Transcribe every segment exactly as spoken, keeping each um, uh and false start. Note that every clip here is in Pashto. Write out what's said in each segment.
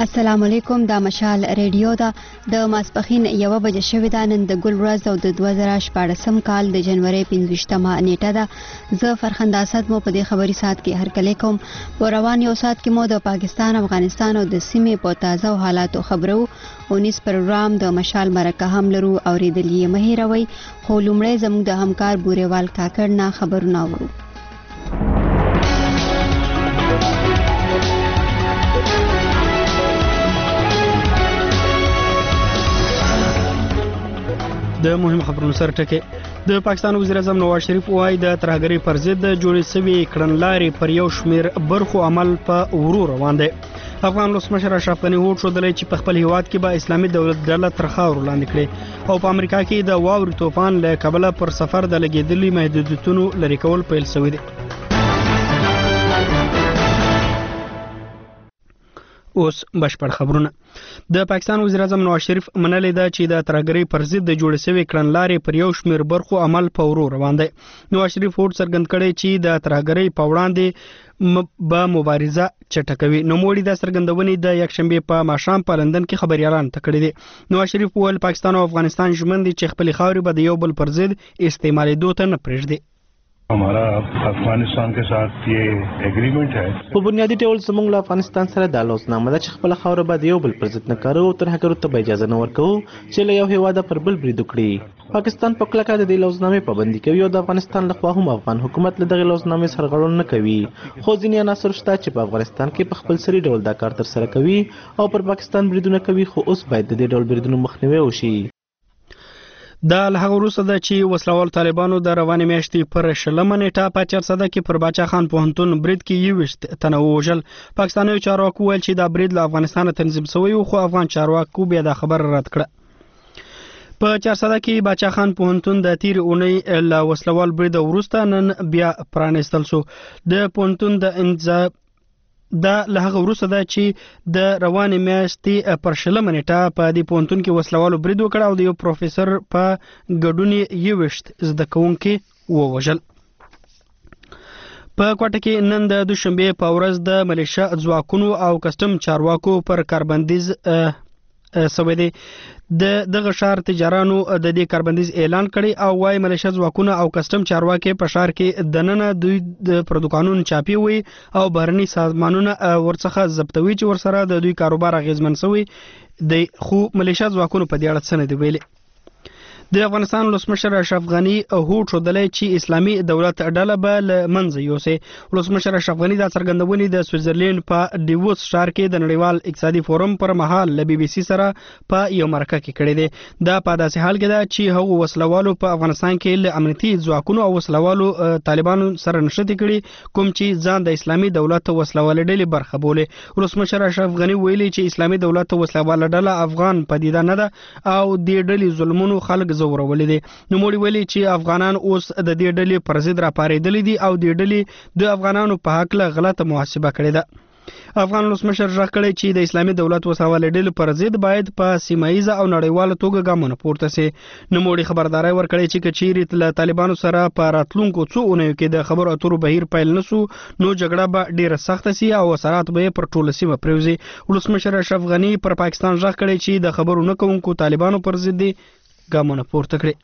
السلام علیکم. دا مشال ریډیو ده. د ماسپخین یوه بجه شوې ده. نن د ګل ورځ او د دوه زره شپاړسم کال د جنوري پنځویشتمه نیټه ده. زه فرخنده اسد مو په دې خبري ساعت کې هرکلی کوم. په روان یو ساعت کې مو د پاکستان، افغانستان او د سیمې په تازه حالاتو خبرو. اونیس پروګرام د مشال مرکه هم لرو. اوریدل یې مه هیروئ. خو لومړی زموږ د همکار بوریوال کاکړ نه خبرونه اورو. د مهم خبرونو سره ټکي. د پاکستان وزیر اعظم نواز شریف وايي د ترهګرۍ پر ضد جوړې شوې کړنلارې پر یو شمېر برخو عمل په ورو روان دی. افغان ولسمشر اشرف غني هوډ ښودلی چې په خپل هیواد کې به اسلامي دولت ډله تر خاورو لاندې کړي او په امریکا کې د واورې طوفان له کبله پر سفر د لګېدلي محدودیتونو لرې کول پیل شوي دي. اوس بشپړ خبرونه. د پاکستان وزیر اعظم نواز شریف منلې ده چې د ترهګرۍ پر ضد د جوړې شوې کړنلارې پر یو شمېر برخو عمل په ورو روان دی. نواز شریف هوډ څرګند کړی چې د ترهګرۍ په وړاندې به مبارزه چټکوي. نوموړي دا څرګندونې د یکشنبې په ماښام په لندن کې خبریالانو ته کړې دي. نواز شریف وویل پاکستان او افغانستان ژمن دي چې خپلې خاورې به د یو بل پر ضد استعمالېدو ته نه پرېږدي. हमारा افغانستان के साथ ये एग्रीमेंट है. په بنیادی ډول زموږ له افغانستان سره د لوزنامه ده چې خپل خاوره به د یو بل پر ضد نه کارو او ترهګرو ته به اجازه نه ورکوو چې له یو هیواده پر بل برید وکړي. پاکستان په کلکه د دې لوزنامې پابندي کوي او د افغانستان لخوا هم افغان حکومت له دغې لوزنامې سرغړونه نه کوي. خو ځینې عناصر شته چې په افغانستان کې په خپل سري ډول دا کار ترسره کوي او پر پاکستان بریدونه کوي. خو اوس باید د دې ډول بریدونو مخنیوی وشي. دا له هغه وروسته ده چې وسلوال طالبانو د روانې میاشتې پر شلمه نیټه په چارسده کې پر باچا خان پوهنتون برید کې یوویشت تنه ووژل. پاکستانیو چارواکو ویل چې دا برید له افغانستانه تنظیم شوی و، خو افغان چارواکو بیا دا خبر رد کړه. په چارسده کې باچا خان پوهنتون د تیر اونۍ له وسلوال برید وروسته نن بیا پرانیستل شو. د پوهنتون د انتظام دا له هغه وروسته ده چې د روانې میاشتې پر شلمه نیټه په دې پوهنتون کې وسلوالو برید وکړ او د یو پروفیسر په ګډون یې یوویشت زده کوونکي ووژل. په کوټه کې نن د دوشنبې په ورځ د ملیشه ځواکونو او کسټم چارواکو پر کاربندیز سوی دی. د دغه ښار تجارانو د دې کاربندیز اعلان کړی او وايي ملیشه ځواکونه او کسټم چارواکي په ښار کې دننه دوی د پردوکانونو چاپی وي او بهرني سازمانونه ورڅخه ضبطوي چې ورسره د دوی کاروبار اغیزمن شوی دی. خو ملیشه ځواکونو په دې اړه څه نه دی ویلي. د افغانستان ولسمشر اشرف غني هوډ ښودلی چې اسلامي دولت ډله به له منځه یوسي. ولسمشر اشرف غني دا څرګندونې د سویټزرلینډ په ډیووس ښار کې د نړیوال اقتصادي فورم پر مهال له بي بي سي سره په یو مرکه کې کړې دی. دا په داسې حال کې ده چې هغو وسلوالو په افغانستان کې له امنیتي ځواکونو او وسلوالو طالبانو سره نښتې کړي کوم چې ځان د اسلامي دولت وسلوالې ډلې برخه بولي. ولسمشر اشرف غني ویلي چې اسلامي دولت وسلواله ډله افغان پدیده نه ده او د ډلې ظلمونو خلک زورولې دي. نوموړي ویلي چې افغانان اوس د دې ډلې پر ضد راپارېدلي دي او د ډلې د افغانانو په هکله غلطه محاسبه کړې ده. افغان ولسمشر غږ کړی چې د اسلامي دولت وسلواله ډلې پر ضد باید په سیمه ییزه او نړیواله توګه ګامونه پورته سي. نوموړي خبرداری ورکړی چې که چیرې له طالبانو سره په راتلونکو څو اونیو کې د خبرو اترو بهیر پیل نه سو نو جګړه به ډیره سخته سي او اثرات به پر ټوله سیمه پرېوځي. ولسمشر اشرف غني پر پاکستان غږ کړی چې د خبرو نه کوونکو طالبانو پر ضد ګامونه پورته کړي.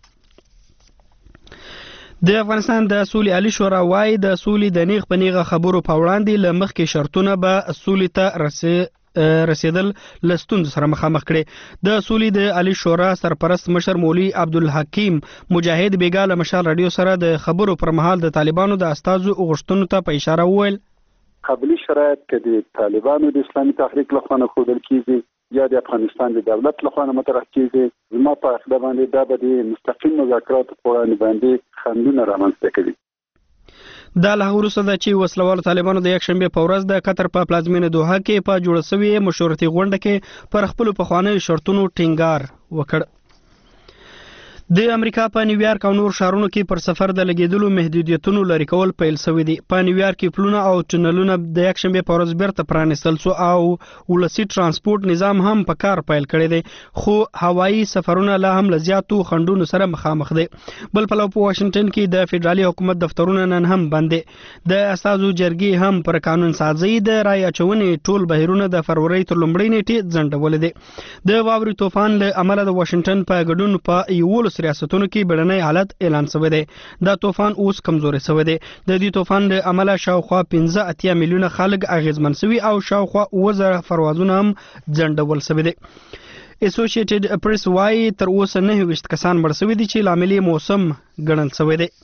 د افغانستان د سولې عالی شورا وايي د سولې د نیغ په نیغه خبرو په وړاندې له مخکې شرطونه به سولې ته رسې رسیدل له ستونزو سره مخامخ کړي. د سولې د عالی شورا سرپرست مشر مولوي عبدالحکیم مجاهد بیګا له مشال رادیو سره د خبرو پر مهال د طالبانو د استازو غوښتنو ته په اشاره وویل قبلي شرایط کې د طالبانو د اسلامي تحریک لخوا نه ښودل کیږي یا د افغانستان د دولت لخوا نه مطرح کیږي. زما په عقیده باندې دا به د مستقیم مذاکراتو په وړاندې باندې خنډونه رامنځته کوي. دا له وروسته ده چې وسلوالو طالبانو د یکشنبې په ورځ د قطر په پلازمینه دوحه کې په جوړه شوې مشورتي غونډه کې پر خپلو پخوانیو شرطونو ټینګار وکړ. د امریکا په نیویارک او نور ښارونو کې پر سفر د لګیدلو محدودیتونو لرې کول پیل شوي دي. په نیویارک کې پلونه او ټنلونه د یکشنبه په ورځ بیرته پرانیستل شو او ولسي ترانسپورت نظام هم په کار پیل کړی دی، خو هوایي سفرونه لا هم له زیاتو خنډونو سره مخامخ دي. بل پلو په واشنگټن کې د فدرالي حکومت دفترونه نن هم بند دي. د استازو جرګې هم پر قانون سازي د رای اچونې ټول بهیرونه د فروری تر لومړۍ نیټې ځنډول دي. د واوري طوفان له امله د واشنگټن په ګډون په یولس ریاستونو کې بیړنی حالت اعلان شوی دی. دا طوفان اوس کمزوري شوی دی. د دې طوفان له امله شاوخوا پنځه اتیا میلیونه خلک اغیزمن شوي او شاوخوا اووه زره پروازونه هم ځنډول شوي دي. اسوسییټډ پریس وايي تر اوسه نهه ویشت کسان مړ شوي دي چې لامل موسم ګڼل شوی دی.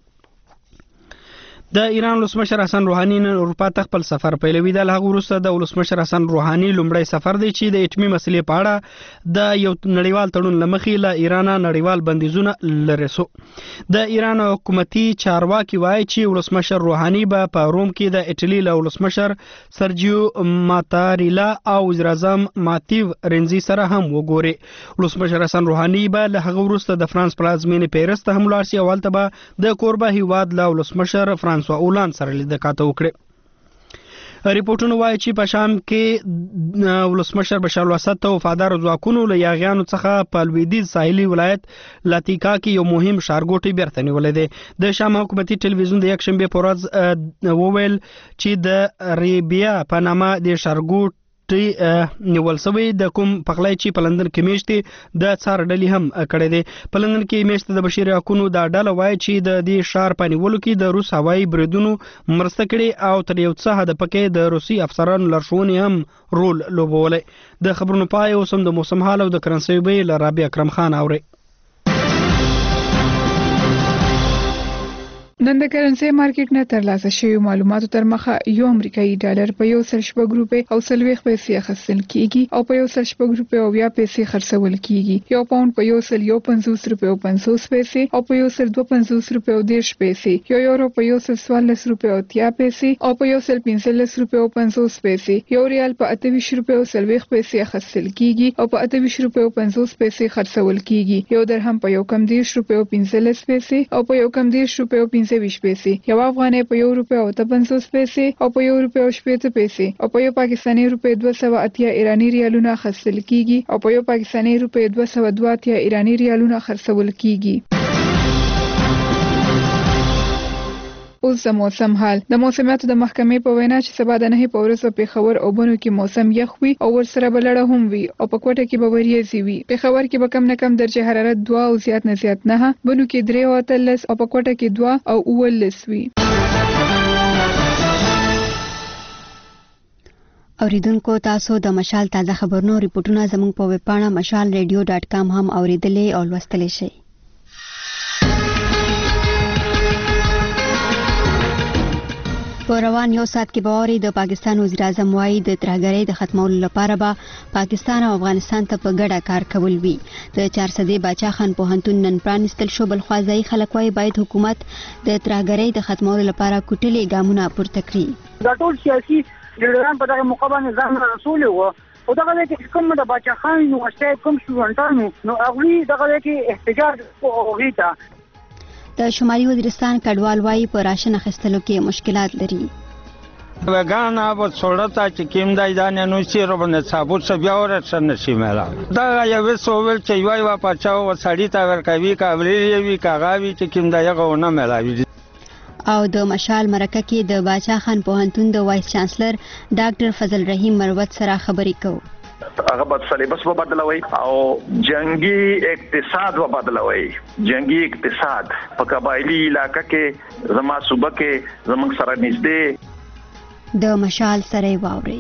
د ایران ولسمشر حسن روحاني نن اروپا ته خپل سفر پیلوي. د هغه وروسته د ولسمشر حسن روحاني لومړی سفر دی چې د اټومي مسلې په اړه د یو نړیوال تړون لمخې له ایران نړیوال بندیزونه لري سو. د ایران حکومتي چارواکي وایي چې ولسمشر روحاني به په روم کې د اټلی له ولسمشر سرجیو ماتاریلا او وزیر اعظم ماتیو رنزي سره هم وګوري. ولسمشر حسن روحاني به له هغه وروسته د فرانس پلازمینې پیرس ته هم لاړ شي او هلته به د کوربه هیواد له ولسمشر فرانس اولان سره لیدل کاته وکړي. ریپورتونه وایي چې په شام کې ولسمشر بشار الاسد ته وفادار ځواکونو له یاغیانو څخه په لویدیځ ساحلي ولایت لاتیکا کې یو مهم ښارګوټی بیرته نیولی دی. د شام حکومتي ټلویزیون د یکشنبې په ورځ وویل چې د ریبیا په نامه د ښارګوټ نیول شوی د کوم پخلی چې په لندن کې میشتې د څار ډلې هم کړی دی. په لندن کې میشته د بشري حقونو دا ډله وایي چې د دې ښار په نیولو کې د روس هوایي بریدونو مرسته کړې او تر یو څه حده پکې د روسي افسرانو لارښوونې هم رول لوبولی. د خبرونو پای اوس هم د موسم حال او د کرنسۍ بیې له رابعه اکرم خان اورئ. نن د کرنسۍ مارکیټ نه ترلاسه شویو معلوماتو تر مخه یو امریکایي ډالر په یو سل شپږ روپۍ او څلوېښت پیسې اخیستل کیږي او په یو سل شپږ روپۍ او اویا پیسې خرڅول کیږي. یو پاونډ په یو سل یو پنځوس روپۍ او پنځوس پیسې او په یو سل دوه پنځوس روپۍ او دېرش پیسې، یو یورو په یو سل څوارلس روپۍ او اتیا پیسې او په یو سل پنځلس روپۍ او پنځوس پیسې، یو ریال په اته ویشت روپۍ او څلوېښت پیسې اخیستل کیږي او په اته ویشت روپۍ او پنځوس پیسې خرڅول کیږي. یو درهم په یو کم دېرش روپۍ او پنځلس پیسې او په یو کم دېرش روپۍ او پنځه ویشت پیسې، یو افغانۍ په یو روپۍ او اته پنځوس پیسې او په یو روپۍ او شپېته پیسې او په یو پاکستاني روپۍ دوه سوه اتیا ایراني ریالونه اخیستل کیږي او په یو پاکستاني روپۍ دوه سوه دوه اتیا ایراني ریالونه خرڅول کیږي. اوس د موسم حال. د موسمیاتو د محکمې په وینا چې سبا د نهې په ورځ په پېښور او بنو کې موسم یخ وي او ورسره به لړه هم وي او په کوټه کې به وریځې وي. پېښور کې به کم نه کم درجه حرارت دوه او زیات نه زیات نه، بنو کې درې او اتلس او په کوټه کې دوه او اوولس وي. اوریدونکو تاسو د مشال تازه خبرونو ریپورتونه زموږ په ویب پاڼه مشال ریډیو ډاټ کام هم اوریدلې او لوستلی شئ. په روان یو ساعت کې به واورئ د پاکستان وزیر اعظم وایي د ترهګرۍ د ختمولو لپاره به پاکستان او افغانستان ته په ګډه کار کول وي. د چارسدې باچا خان پوهنتون نن پرانیستل شو. بلخوا ځایي خلک وایي باید حکومت د ترهګرۍ د ختمولو لپاره کوټلې ګامونه پورته کړي. دا ټول سیاسي لیډران په دغه موقع باندې ځان رسولي وو او دغه کې کوم د باچا خان یونیورسټۍ کوم شټډنټانو نو هغوی دغه کې احتجاج وکړي ته. د شمالي وزیرستان کډوال وایي په راشن اخیستلو کې مشکلات لري. وگانا با صورتا چې کیم دای دانه نو سی رو باندې ثابت څه بیا ورسره نشي ملا. دا یو سوول چې وای وا پچاو و سړی تا ورکوي کابلې وی کاغاوی چې کیم دای غو نه ملاوي. او د مشال مرکه کې د باچا خان پوهنتون د وایس چانسلر ډاکټر فضل رحیم مروت سره خبرې کوو. هغه بد سلیبس و بدلوي او جنگي اقتصاد و بدلوي. جنگي اقتصاد په قبایلی علاقہ کې زما صوبه کې زموږ سره نږدې د مشال سره واوري.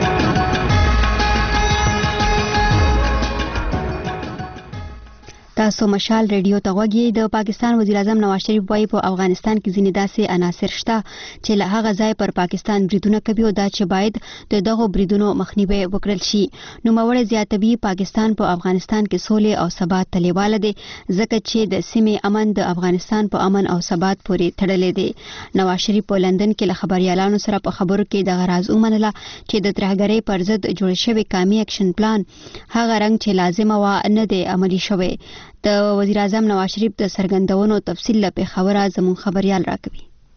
تاسو تاسو مشال ریډیو ته غوږی. د پاکستان وزیر اعظم نواز شریف وايي په افغانستان کې ځینې داسې عناصر شته چې له هغه ځای پر پاکستان بریدونه کوي او دا چې باید د دغو بریدونو مخنیوي وکړل شي. نوموړی زیاتوي پاکستان په افغانستان کې سولې او ثبات ته لیواله دی ځکه چې د سیمې امن د افغانستان په امن او ثبات پورې تړلی دی. نواز شریف په لندن کې له خبريالانو سره په خبرو کې دغه راز ومنله چې د ترهګرۍ پر ضد جوړ شوی قومي اکشن پلان هغه رنګ چې لازم و نه دی عملي شوی. د وزیر اعظم نواز شریف د سرګندونو تفصیل له خبره زموږ خبريال راکوي.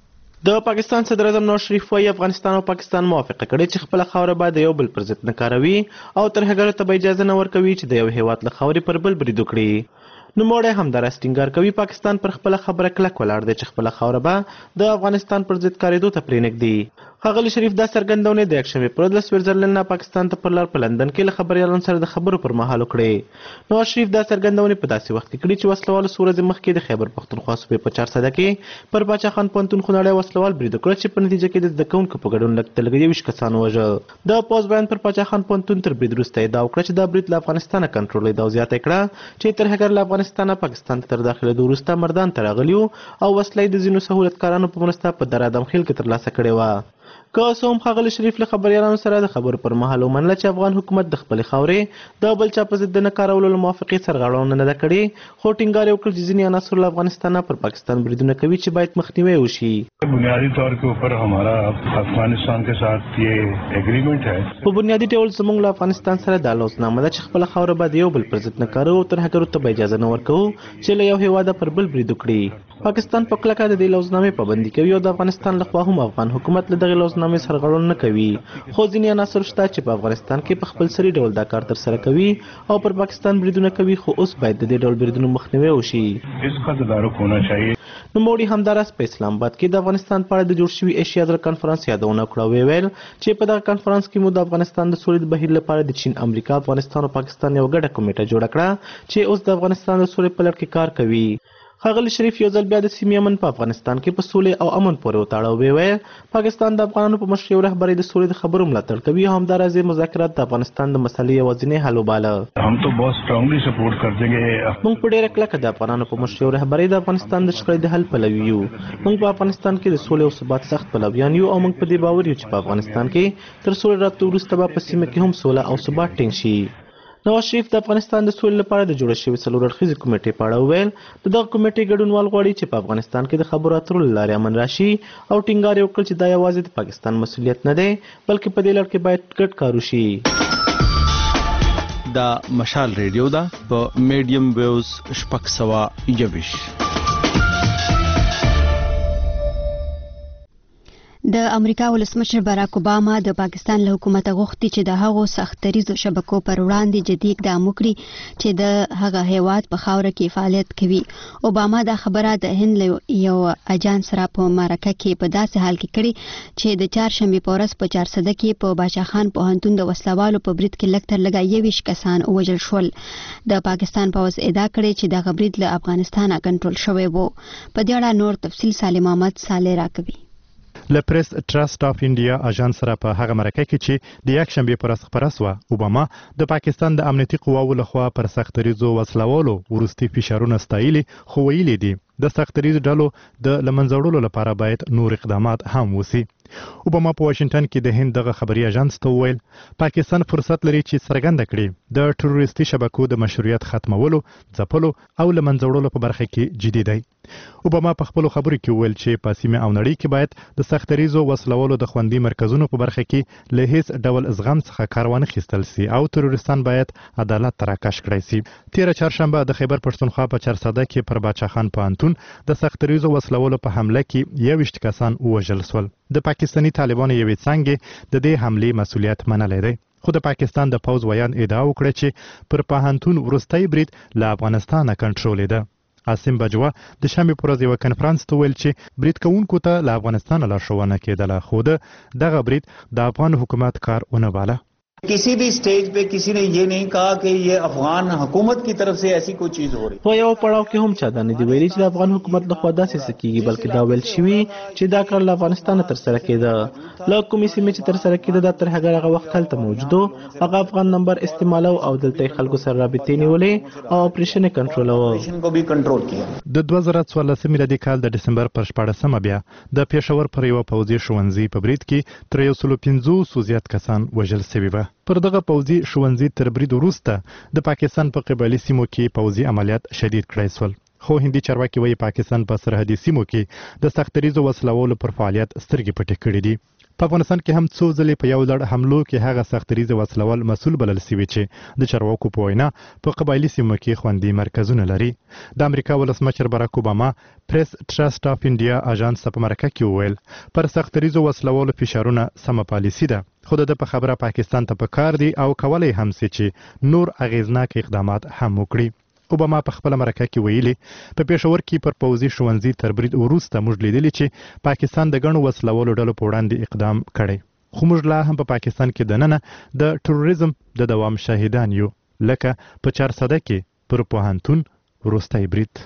د پاکستان صدر اعظم نواز شریف وايي افغانستان او پاکستان موافقه کړې چې خپل خاوره باید یو بل پر ضد نه کاروي او ترهګرو ته اجازه نه ورکوي چې د یو هیواد له خاورې پر بل برید وکړي. نوموړی همداراز ټینګار کوي پاکستان پر خپل خبره کلک ولاړ دی چې خپل خاوره به د افغانستان پر ضد کاریدو ته پرېنږدي. ښاغلي شریف دا څرګندونې د یکشنبې پر ورځ له سویټزرلند نه پاکستان ته پر لار په لندن کې له خبریالانو سره د خبرو پر مهال وکړې. نواز شریف دا څرګندونې په داسې وخت کې کړي چې وسلوالو څو ورځې مخکې د خیبر پښتونخوا صوبې په چارسده کې پر باچا خان پوهنتون خونړی وسلوال برید وکړ چې په نتیجه کې د زده کوونکو په ګډون لږ تر لږه یوویشت کسان ووژه. د پوځ بیان پر باچا خان پوهنتون تر برید وروسته ادعا وکړه چې دا برید له افغانستانه کنټرول دی او زیاته کړه چې ترهګر له افغانستانه پاکستان ته تر داخلېدو وروسته مردان ته راغلي او وسله د ځینو سهولتکارانو په مرسته په در ادم خیل کې ترلاسه کړې وه. که څه هم ښاغلي شریف له خبریالانو سره د خبرو پر مهال ومنله چې افغان حکومت د خپلې خاورې د بل چا په ضد د نه کارولو له موافقې سرغړونه نه ده کړې، خو ټینګار یې وکړ چې ځینې عناصر له افغانستانه پر پاکستان بریدونه کوي چې باید مخنیوی وشي. بنیادی طور کے اوپر ہمارا افغانستان کے ساتھ یہ ایگریمنٹ ہے. په بنیادي ډول زموږ له افغانستان سره دا لوزنامه ده چې خپله خاوره باید یو بل پر ضد نه کاروو او ترهګرو ته به اجازه نه ورکوو چې له یو هېواده پر بل برید وکړي. پاکستان په کلکه د دې لوزنامې پابندي کوي او د افغانستان لخوا هم افغان حکومت له دغې لوزنامې سرغړونه نه کوي، خو ځینې عناصر شته چې په افغانستان کې په خپل سري ډول دا کار ترسره کوي او پر پاکستان بریدونه کوي، خو اوس باید د دې ډول بریدونو مخنیوی وشي. اس کا تدارک ہونا چاہیے. نوموړي همداراز په اسلام آباد کې د افغانستان په اړه د جوړ شوي ایشیا د کنفرانس یادونه وکړه او ویل چې په دغه کنفرانس کې مو د افغانستان د سولې د بهیر لپاره د چین، امریکا، افغانستان او پاکستان یو ګډه کمیټه جوړه کړه چې اوس د افغانستان د سولې په لړ کې کار کوي. ښاغلي شریف یو ځل بیا د سیمې امن په افغانستان کې په سولې او امن پورې وتاړه او وویل پاکستان د افغانانو په مشرۍ او رهبرۍ د سولې د خبرو ملاتړ کوي او همداراز یې مذاکرات د افغانستان د مسلې یوازینی حل وباله. हम तो बहुत स्ट्रांगली सपोर्ट कर देंगे. موږ په ډېره کلکه د افغانانو په مشرۍ او رهبرۍ د افغانستان د شخړې د حل پلوي یو. موږ په افغانستان کې د سولې او ثبات سخت پلویان یو او موږ په دې باور یو چې په افغانستان کې تر سولې راتلو وروسته به په سیمه کې هم سوله او ثبات ټینګ شي. نواز شریف د افغانستان د سولې لپاره د جوړه شوې څلور اړخیزې کمیټې په اړه وویل د دغه کمیټې ګډونوال غواړي چې په افغانستان کې د خبرو اترو له لارې امن راشي او ټینګار یې وکړ چې دا یوازې د پاکستان مسؤلیت نه دی بلکې په دې لړ کې باید ګډ کار وشي. دا مشال ریډیو ده په میډیم ویوز شپږ سوه یوویشت. د امریکا ولسمشر باراک اوباما د پاکستان له حکومت غوښتي چې د هغو سختریزو شبکو پر وړاندې جدي اقدام وکړي چې د هغه هیواد په خاوره کې فعالیت کوي. اوباما دا خبره د هند له یو اجانس سره په مرکه کې په داسې حال کې کړي چې د چهارشنبې په ورځ په چارسده کې په باچا خان پوهنتون د وسلوالو په برید کې لږ تر لږه یوویشت کسان ووژل شول. د پاکستان پوځ ادعا کړې چې دغه برید له افغانستانه کنټرول شوی و. په دې اړه نور تفصیل سالم احمد صالح راکوي. له پریس ټرست اف انډیا اژانس سره په هغه مرکه کې چې د یکشنبې پر ورځ خپره سوه، اوباما د پاکستان د امنیتي قواو لخوا پر سختریزو وسلوالو وروستي فشارونه ستایلي، خو ویلي دي د سختریزو ډلو د له منځه وړلو لپاره باید نور اقدامات هم وسي. اوباما په واشنگټن کې د هند دغه خبري اژانس ته وویل پاکستان فرصت لري چې څرګنده کړي د ټروریستي شبکو د مشروعیت ختمولو، ځپلو او له منځه وړلو په برخه کې جدي دی. اوباما په خپلو خبرو کې وویل چې په سیمه او نړۍ کې باید د سختریزو وسلوالو د خوندي مرکزونو په برخه کې له هیڅ ډول زغم څخه کار وانه خیستل سي او تروریستان باید عدالت ته راکش کړی سي. تیره چهارشنبه د خیبر پښتونخوا په چارسده کې پر باچا خان پوهنتون د سختریزو وسلوالو په حمله کې یوویشت کسان ووژل سول. د پاکستاني طالبانو یوې څانګې د دې حملې مسؤلیت منلی دی، خو د پاکستان د پوځ ویان ادعا وکړه چې پر پوهنتون وروستی برید له افغانستانه کنټرولېده. عاصم بجوا د شنبې په ورځ یوه کنفرانس ته ویل چې برید کوونکو ته له افغانستانه لارښوونه کېدله، خو د دغه برید د افغان حکومت کار ونه باله. किसी भी स्टेज पे किसी ने ये नहीं कहा कि ये अफगान हुकूमत की तरफ से ऐसी कोई चीज हो रही। په یو پړاو کې هم چا دا نه دی ویلي چې د افغان حکومت لخوا داسې څه کیږي، بلکې دا ویل شوي چې دا کار له افغانستانه ترسره کېده. له کومې سیمې چې ترسره کېده دا تر هغه هغه وخت هلته موجود و، هغه افغان نمبر استعمالو او دلته یې خلکو سره رابطې نیولې او اپریشن یې کنټرولوه. د دوه زره څوارلسم میلادي کال د ډسمبر پر شپاړسمه بیا د پېښور پر یوه پوځي ښوونځي په برید کې تر یو سلو پنځوسو زیات کسان وژل سوي وه. پر دغه پوځي ښوونځي تر برید وروسته د پاکستان په قبایلي سیمو کې پوځي عملیات شدید کړای سول. خو هندي چارواکي وایي پاکستان په سرحدي سیمو کې د سختریزو وسلوالو پر فعالیت سترګې پټې کړې دي. په افغانستان کې هم څو ځلې په یو لړ حملو کې هغه سختریزه وسلوال مسؤل بلل سوي چې د چارواکو په وینا په قبایلي سیمو کې خوندي مرکزونه لري. د امریکا ولسمشر براک اوباما پریس ټرست اف انډیا اژانس په مرکه کې وویل پر سختریزو وسلوالو فشارونه سمه پالیسي ده، خو د په خبره پاکستان ته پکار دي او کولای هم سي چې نور اغیزناک اقدامات هم وکړي. اوباما په خپل مرکه کې ویلي په پېښور کې پر پوځي ښوونځي تر برید وروسته موږ لیدلي چې پاکستان د ګڼو وسلوالو ډلو په وړاندې اقدام کړی، خو موږ لا هم په پاکستان کې دننه د ټروریزم د دوام شاهدان یو، لکه په چارسده کې پر پوهنتون وروستی برید.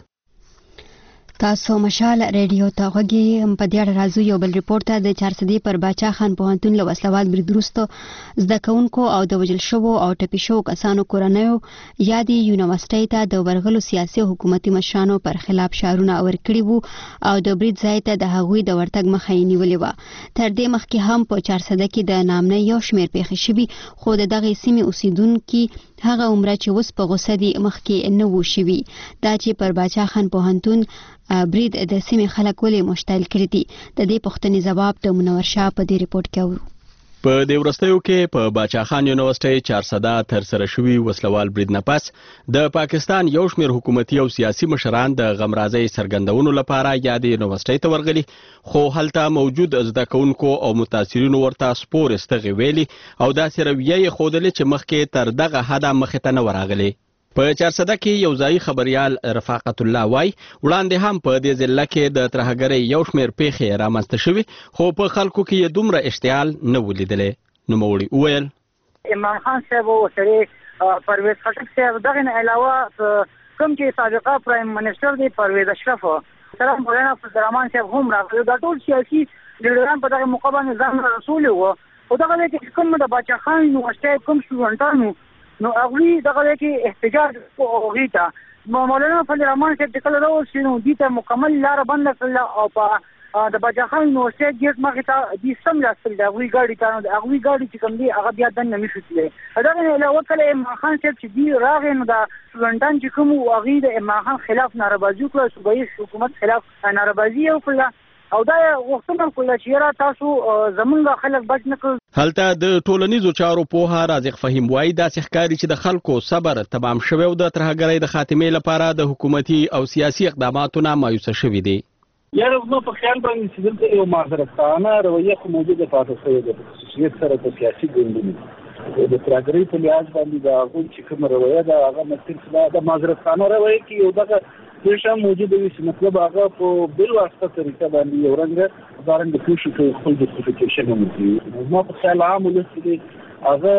تاسو مشال ریډیو ته غوږی هم په دې اړه راځو. یو بل ریپورت ته د چارسدې پر باچا خان پوهنتون له وسلوال برید وروسته زده کوونکو او د وژل شوو او ټپي شوو کسانو کورنیو یا د یونیورسټۍ ته د ورغلو سیاسي حکومتي مشرانو پر خلاف شعارونه ورکړي وو او د برید ځای ته د هغوی د ورتګ مخه یې نیولې وه. تر دې مخکې هم په چارسده کې د نامنۍ یو شمېر پیښې شوي، خو د دغې سیمې اوسیدونکي هغه عمره چې اوس په غوسه دي مخکې نه وو شوي. دا چې پر باچا خان پوهنتون برید د سیمې خلک ولې مشتعل کړي دي، د دې پوښتنې ځواب د منور شاه په دې ریپورت کې اورو. په دې وروستیو کې په باچا خان یونیورسټۍ چارسده ترسره شوي وسلوال برید نه پس د پاکستان یو شمېر حکومتي او سیاسي مشران د غمرازۍ څرګندونو لپاره یا د یونیورسټۍ ته ورغلي، خو هلته موجود زده کوونکو او متاثرینو ورته سپور استغې ویلي او داسې رویه یې ښودلې چې مخکې تر دغه حده مخې ته نه ورغلې. په چارسده کې یو ځایي خبریال رفاقت الله وای وړاندې هم په دې ضلع کې د ترهګرۍ یو شمېر پیښې رامنځته شوي، خو په خلکو کې یې دومره اشتعال نه و لیدلی. نوموړي وویل عمران خان صاحب او سړی پرویز خټک صاحب دغه نه علاوه کوم چې سابقه پرایم منسټر دی پرویز اشرف سره مولانا فضلرحمان صاحب هم راغلي. دا ټول سیاسي لیډران په دغه موقع باندې ځان رسولي وو او دغه کې کوم د باچا خان یونیورسټۍ کوم شټوډنټانو نو هغوی دغه کې احتجاج هغوی ته مولانا فضلرحمان صاحب چې کله راوستي نو دوی ته مکمل لاره بنده کړله او په د باچا خان یونیورسټۍ ګیټ مخې ته دوی سملاستل د هغوی ګاډي ته نو د هغوی ګاډي چې کوم دی هغه بیا دننه نشو تللی. دغه نه علاوه کله عمران خان صاحب چې دوی راغی نو د سټوډنټان چې کوم وو هغوی د عمران خان خلاف ناربازي وکړه، صوبایي حکومت خلاف ناربازي یې وکړه او دا غوښتنه وکړه چې یاره تاسو زمونږ خلک بچ نه کړو. هلته د ټولنیزو چارو پوهه رازق فهیم وایي داسې ښکاري چې د خلکو صبر تمام شوی او د ترهګرۍ د خاتمې لپاره د حکومتي او سیاسي اقداماتو نه مایوسه شوي دي. یاره زما په خیال باندې چې دلته یو معذرتخانه رویه خو موجوده پاتې شوې ده په خصوصیت سره د سیاسي ګوندونو د ترهګرۍ په لحاظ باندې د هغوی چې کومه رویه ده هغه مصرف د معذرتخانه رویه کې یو دغه پیښه موجوده وي چې مطلب هغه په بل واسطه طریقه باندې یو رنګه دارنګ پیښې کوي خپل جسټیفیکیشن هم کوي. زما په خیال عام ولس کې هغه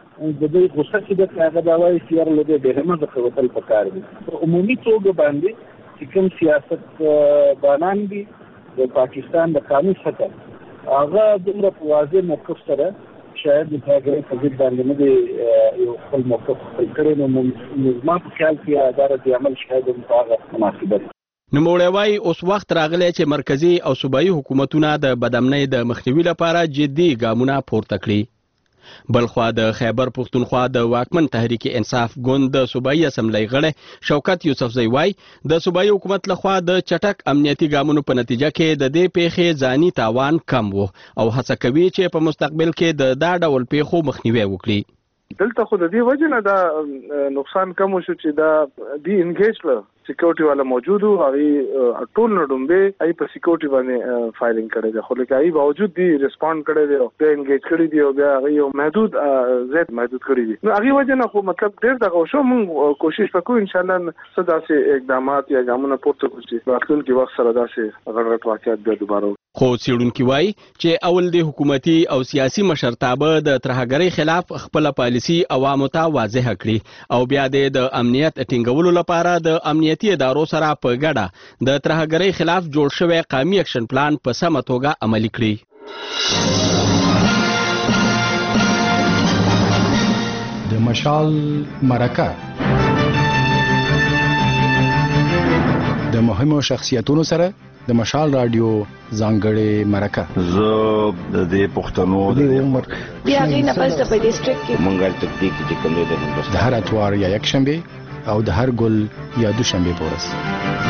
د دوی غوسه چې ده هغه دا وایي چې یاره له دې بېرحمه څخه وتل پکار دي. په عمومي توګه باندې چې کوم سیاست دانان دي د پاکستان د قانون څخه هغه دومره په واضح موقف سره شاید د ترهګرۍ په ضد باندې نه دی یو خپل موقف خپل کړی نو زما په خیال کې دا رد عمل شاید هم هغه مناسبه ده. نوموړی وایي اوس وخت راغلی چې مرکزي او صوبایي حکومتونه د بدامنۍ د مخنیوي لپاره جدي ګامونه پورته کړي. بلخوا د خیبر پښتونخوا د واکمن تحریک انصاف ګوند د صوبایي اسمبلی غړی شوکت یوسفزی وایي د صوبایي حکومت لخوا د چټک امنیتي ګامونو په نتیجه کې د دې پیښې ځاني تاوان کم و او هڅه کوي چې په مستقبل کې د دا ډول پیښو مخنیوی وکړي. دلته خو د دې وجه نه دا نقصان کم شو چې دا دی انګیج له سکیورټي والا موجود وو هغه ټول نډومبه ای په سکیورټي باندې فایرینګ کړی دی خو لکه ای باوجود دی ریسپانډ کړی دی او بیا انګیج کړی دی او بیا هغه یو محدود زیات محدود کړی دی. نو هغه وجه نه خو مطلب ډېر دغه شو موږ کوشش وکړو ان شاء الله څه داسې اقدامات یا ګامونه پورته کړو چې راتلونکي وخت سره داسې غړغړ واقعیت بیا دوباره خو څېړونکي وایي چې اول د حکومتي او سیاسي مشرتابه د ترهګرۍ خلاف خپله پالیسي عوامو ته واضحه کړي او بیا د امنیت ټینګولو لپاره د امنیتي ادارو سره په ګډه د ترهګرۍ خلاف جوړ شوی قومي اکشن پلان په سمه توګه عملي کړي. د مشال مرکه د مهمو شخصیتونو سره د مشال رادیو ځانګړې مرکه. زه د دې پښتنو د عمر بیا غینه پس د ډیسټریکټ کې مونږه تکتیک چې کوم دی د هر اتوار یا یک شنبه او د هر ګل یا دوشنبه پورس.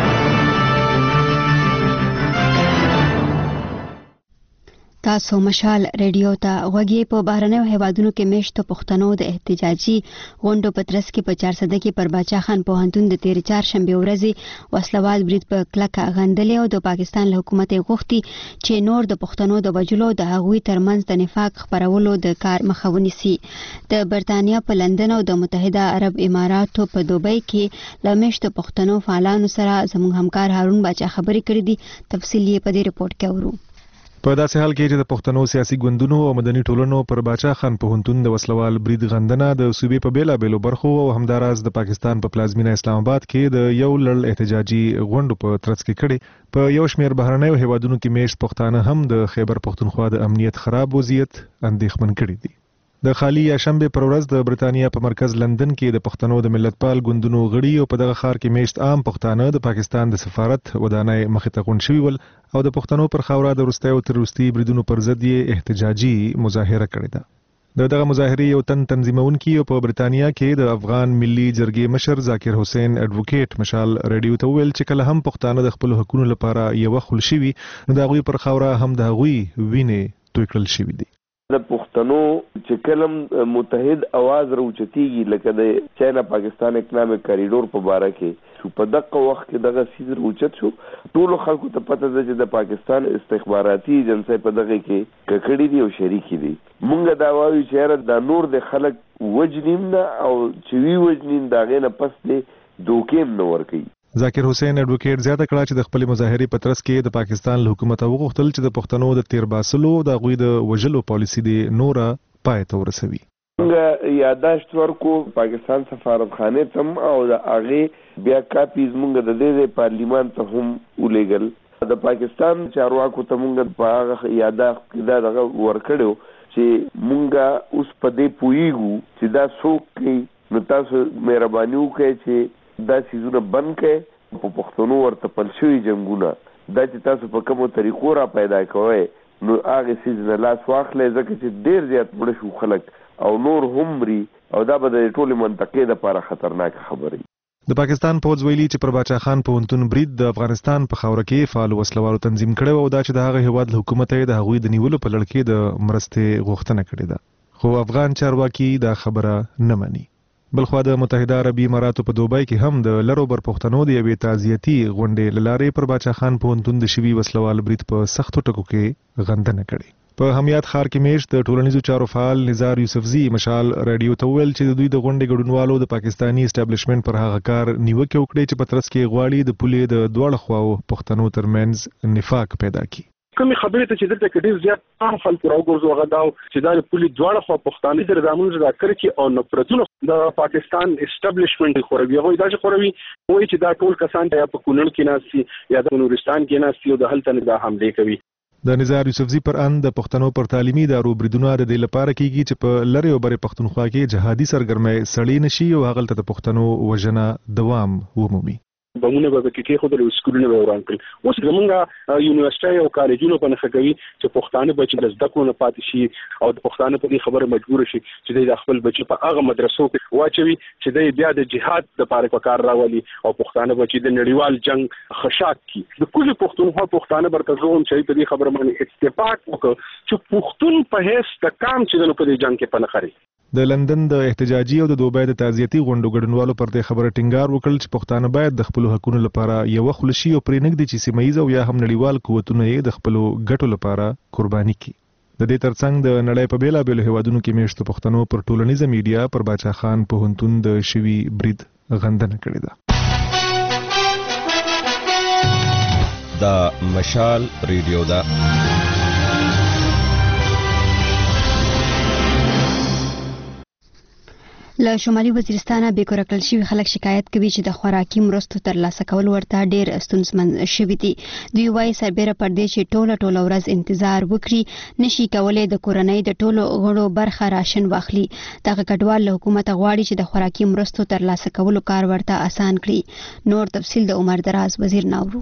تاسو مشال ریډیو ته غوږی په بهرنیو هیوادونو کې میشتو پښتنو د احتجاجي غونډو په ترڅ کې په چارسده کې پر باچا خان پوهنتون د تیر چهارشنبه ورځې وسلوال برید په کلکه غندلې او د پاکستان له حکومت غوښتي چې نور د پښتنو د وجلو د هغوی ترمنځ د نفاق خپرولو د کار مخه ونیسي. د برتانیا په لندن او د متحده عرب اماراتو په دوبۍ کې له میشتو پښتنو فعالانو سره زموږ همکار هارون باچا خبرې کړې دي. تفصیل یې په دې رپورت کې اورو. په داسې حال کې چې د پښتنو سیاسي ګوندونو او مدني ټولنو پر باچا خان پوهنتون د وسلوال برید غندنه د صوبې په بیلابېلو برخو او همداراز د پاکستان په پلازمینه اسلام آباد کې د یو لړ احتجاجي غونډو په ترڅ کې کړي. په یو شمېر بهرنیو هیوادونو کې میشت پښتانه هم د خیبر پښتونخوا د امنیت خراب وضعیت اندېښمن کړي دي. د خالی یا شنبه پر ورځ د برتانیا په مرکز لندن کې د پښتنو د ملتپال ګوندونو غړي او په دغه ښار کې میشت عام پښتانه د پاکستان د سفارت ودانۍ مخې ته غونډ شوي ول او د پښتنو پر خاوره د وروستیو تر وروستي بریدونو پر ضد یې احتجاجي مظاهره کړې ده. د دغه مظاهرې یو تن تنظیمونکي او په برتانیا کې د افغان ملي جرګې مشر ذاکر حسین اډوکیټ مشال ریډیو ته ویل چې کله هم پښتانه د خپل حقوقو لپاره یو خل شوي نو د هغوی پر خاوره هم د هغوی وینې توی کړل شوي دي. د پښتنو چې کلم متحد आवाज راوچتيږي لکه د چاینا پاکستان اکنامک کریډور په باره کې چې په دغه وخت کې دغه سیز راوچت شو ټول خلکو ته پته ده چې د پاکستان استخباراتي ایجنسی په دغه کې ککړې دي او شریک دي. مونږ دا وایو چې دا نور د خلک وجنیم نه او چې وی وجنیم دا غینه پس دي دوکیم نه ورکي. ذاکر حسین اډوکیټ زیاته کړه چې د خپل مظاهرې په ترڅ کې د پاکستان له حکومت وغوښتل چې د پښتنو د تیر باسلو د غوی د وجلو پالیسي دی نوره پای ته ورسوي. موږ یاداشت ورکو پاکستان سفارتخانه تم او د هغه بیا کاپیز موږ د دې پارلیمان ته هم ولېګل. د پاکستان چارواکو ته موږ په هغه یاداشت کې دا دغه ورکړو چې موږ اوس په دې پویګو چې دا څوک کوي نو تاسو مهرباني وکړئ چې دا سیزونه بند کړئ. په پښتنو ورته پل شوي جنګونه دا چې تاسو په کومو طریقو را پیدا کوئ نو هغه سیز نه لاس واخلئ ځکه چې ډېر زیات مړه شو خلک او نور هم مري او دا به د ټولې منطقې دپاره خطرناکه خبرې. د پاکستان پوځ ویلي چې پر باچا خان پوهنتون برید د افغانستان په خاوره کې فعال وسلوالو تنظیم کړی او دا چې د هغه هیواد له حکومت یې د هغوی د نیولو په لړ کې د مرستې غوښتنه کړې ده. خو افغان چارواکي دا خبره نه مني. بلخوا د متحده عربي اماراتو په دوبۍ کې هم د لرو بر پښتنو د یوې تعزیتي غونډې له لارې پر باچا خان پوهنتون د شوي وسلوال برید په سختو ټکو کې غندنه کړې. په همیات ښار کې میشت د ټولنیزو چارو فعال نزار یوسفزي مشال ریډیو ته وویل چې د دوی د غونډې ګډونوالو د پاکستاني اسټابلیشمنت پر هغه کار نیوکې وکړې چې په ترڅ کې غواړي د پولې د دواړو خواو پښتنو ترمنځ نفاق پیدا کړي. کومې خبرې ته چې دلته کې ډېر زیات عام خلکو راوګرځو هغه دا چې دا د پولې دواړه خوا پښتانه تر زامنو دا کړی چې او نفرتونه د پاکستان اسټابلیشمنت خوروي هغوی دا چې خوروي وایي چې دا ټول کسان ته یا په کونړ کې ناستي یا د نورستان کې ناستي او د هلته نه دا حملې کوي. د نزار یوسفزي پر ان د پښتنو پر تعلیمي ادارو بریدونه د دې لپاره کیږي چې په لری او برې پښتونخوا کې جهادي سرګرمۍ سړې نشي او هغه ته د پښتنو وژنه دوام ومومي. بمونه به کې کې خو د سکولونو به وران کړل. اوس زمونږ یونیورسيټي او کالجونو په نخښه کوي چې پښتانه بچي د زده کړو نه پاتې شي او د پښتانه په دې خبره مجبور شي چې د خپل بچي په هغه مدرسو کې واچوي چې د بیا د جهاد لپاره په کار راولي او پښتانه بچي د نړیوال جنگ خشاک کی. د کله پښتونخوا پښتانه برته زوم چې په دې خبره باندې اتفاق وکړ چې پښتون په هیڅ د کام چې د په دې جنگ کې پنه خري. د لندن د احتجاجي او د دوبۍ د تعزیتي غونډو ګډونوالو پر دې خبره ټینګار وکړ چې پښتانه باید د خپل حقوقو لپاره یو خل شي او پرې نږدې چې سیمه ییز او یا هم نړیوال قوتونه یې د خپل ګټو لپاره قرباني کړي. د دې ترڅنګ د نړۍ په بیلابېلو هیوادونو کې میشتو پښتنو پر ټولنیزه میډیا پر باچا خان پوهنتون د شوي برید غندنه کړې ده. دا مشال ریډیو دا له شمالي وزیرستان به کور کړل شوی خلک شکایت کوي چې د خوراکي مرستو ترلاسه کول ورته ډیر ستونزمن شوی دي. دوی وايي سربېره پر دې چې ټوله ټوله ورځ انتظار وکړي نشي کولای د کورنۍ د ټولو غړو برخه راشن واخلي. دغه کډوال له حکومت غواړي چې د خوراکي مرستو ترلاسه کولو کار ورته آسان کړي. نور تفصیل د عمر دراز وزیر ناورو.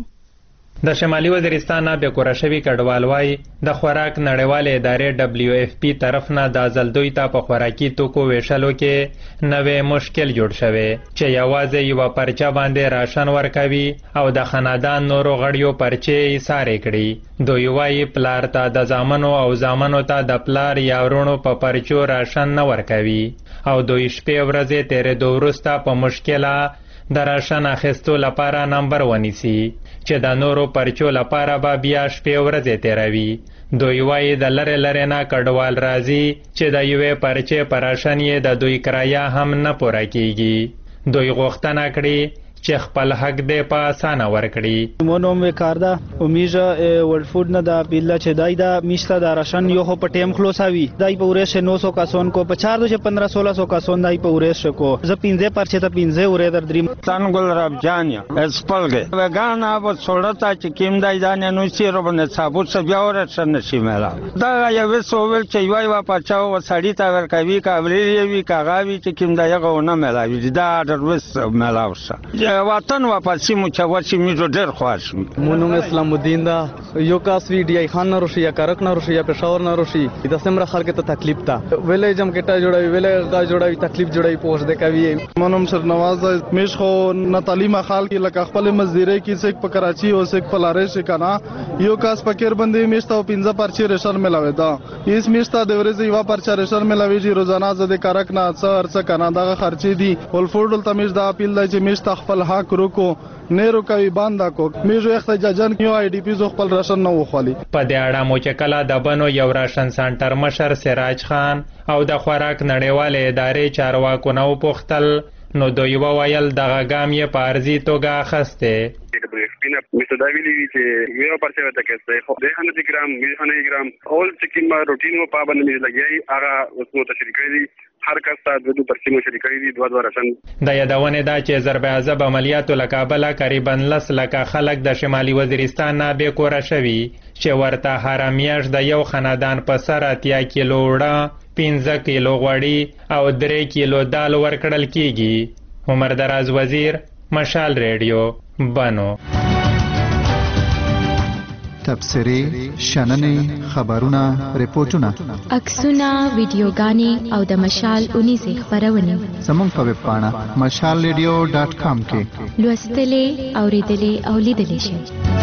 د شمالي وزیرستان به کور شوی کډوال وای د خوراک نړیوال ادارې دبليو اف پی طرف نه د ازلدوی ته په خوراکي توکو ویشلو کې نوې مشکل جوړ شوی چې یوازې یو پرچا باندې راشن ورکوي او د خاندان نورو غړیو پرچې یې ساري کړي. دوی وای پلار ته د زامنو او زامنو ته د پلار یا ورونو په پرچو راشن نه ورکوي او دوی شپې ورځې تیرې دوه وروسته په مشکله د راشن اخیستو لپاره نمبر ونیسي چې د نورو پرچو لپاره به بیا شپې ورځې تیروي. دوی وایي د لرې لرې نه کډوال راځي چې د یوې پرچې په راشن یې د دوی کرایه هم نه پوره کیږي. دوی غوښتنه کړې چې خپل حق دې په اسانه ورکړي. مونوم وکاردا امیجا ورلد فود نه دا بیل چې دای دا میشته د راشن یو په ټیم خلاصوي دای په ورې نو سو کاسون کو په چار د پندرہ سولہ سو کاسون دای په ورې شکو ز پینځه پرچې ته پینځه ورې در دریم تن ګل رب جانیا اسپلګه وګانا و څوړتا چې کیم دای ځان نو سی ربنه ثابت س بیا ورسره نشي ملا دا یو سوول چې وای وا پچاو و سړی تا ور کوي کابلې وی کاغاوی چې کیم دای غو نه ملاوي دا در وس ملاوسه وطن واپسی مو چې ورشي میجو ډېر خوښ مې مونږ اسلام الدین دا یو کاس وی ډی ای خان نه روشي یا کارک نه روشي یا پېښور نه روشي د سمره خلک ته تکلیف تا ویلې جم کېټا جوړوي ویلې غا جوړوي تکلیف جوړوي پوښ دې کوي. مونږ سر نواز میش خو نه تعلیم خال کې لکه خپل مزدوري کې سیک په کراچي او سیک په لارې شي کنه یو کاس پکیر باندې میشتا او پنځه پرچې رشن ملاوي دا هیڅ میشتا د ورځې یو پرچې رشن ملاوي چې روزانه زده کارک نه څه ارڅ کنه دا خرچې دي ول فوډل تمیش دا اپیل دی چې میشتا خپل حق روکو نیرو کوي باندې کو میجو احتجاجن یو آی ډی پی زو خپل راشن نه وخالي. په دې اړه مو چې کله د بنو یو راشن سنټر مشر سراج خان او د خوراک نړیوال ادارې چارواکو نه وپوښتل نو دوی وویل دغه ګام یې په ارزي توګه اخیستی. سپینه مستدا ویلي چې یو پرچه وته کېسته خو د هنه ګرام مې ګرام اول چې کیما روټین و پابند مې لګي هغه اوس مو تشریح کړی هر کس ته د دوه پرچې مو شریک کړی دوه دوه راشن. د یادونه دا چې ضرب عذاب عملیاتو لکابل قریبا لس لکه خلک د شمالي وزیرستان نه به کور شوي چې ورته هر میاشت د یو خاندان په سر اتیا کیلو وړه پنځه کیلو غوړي او درې کیلو دال ورکړل کیږي. عمر دراز وزیر مشال ریډیو بانو. تبصرې شننې خبرونه ریپورتونه عکسونه ویډیوګانې او د مشال اونیزې خبرونه زموږ په ویب پاڼه مشال ریډیو ډاټ کام کې لوستلې اوریدلې او لیدلې شئ.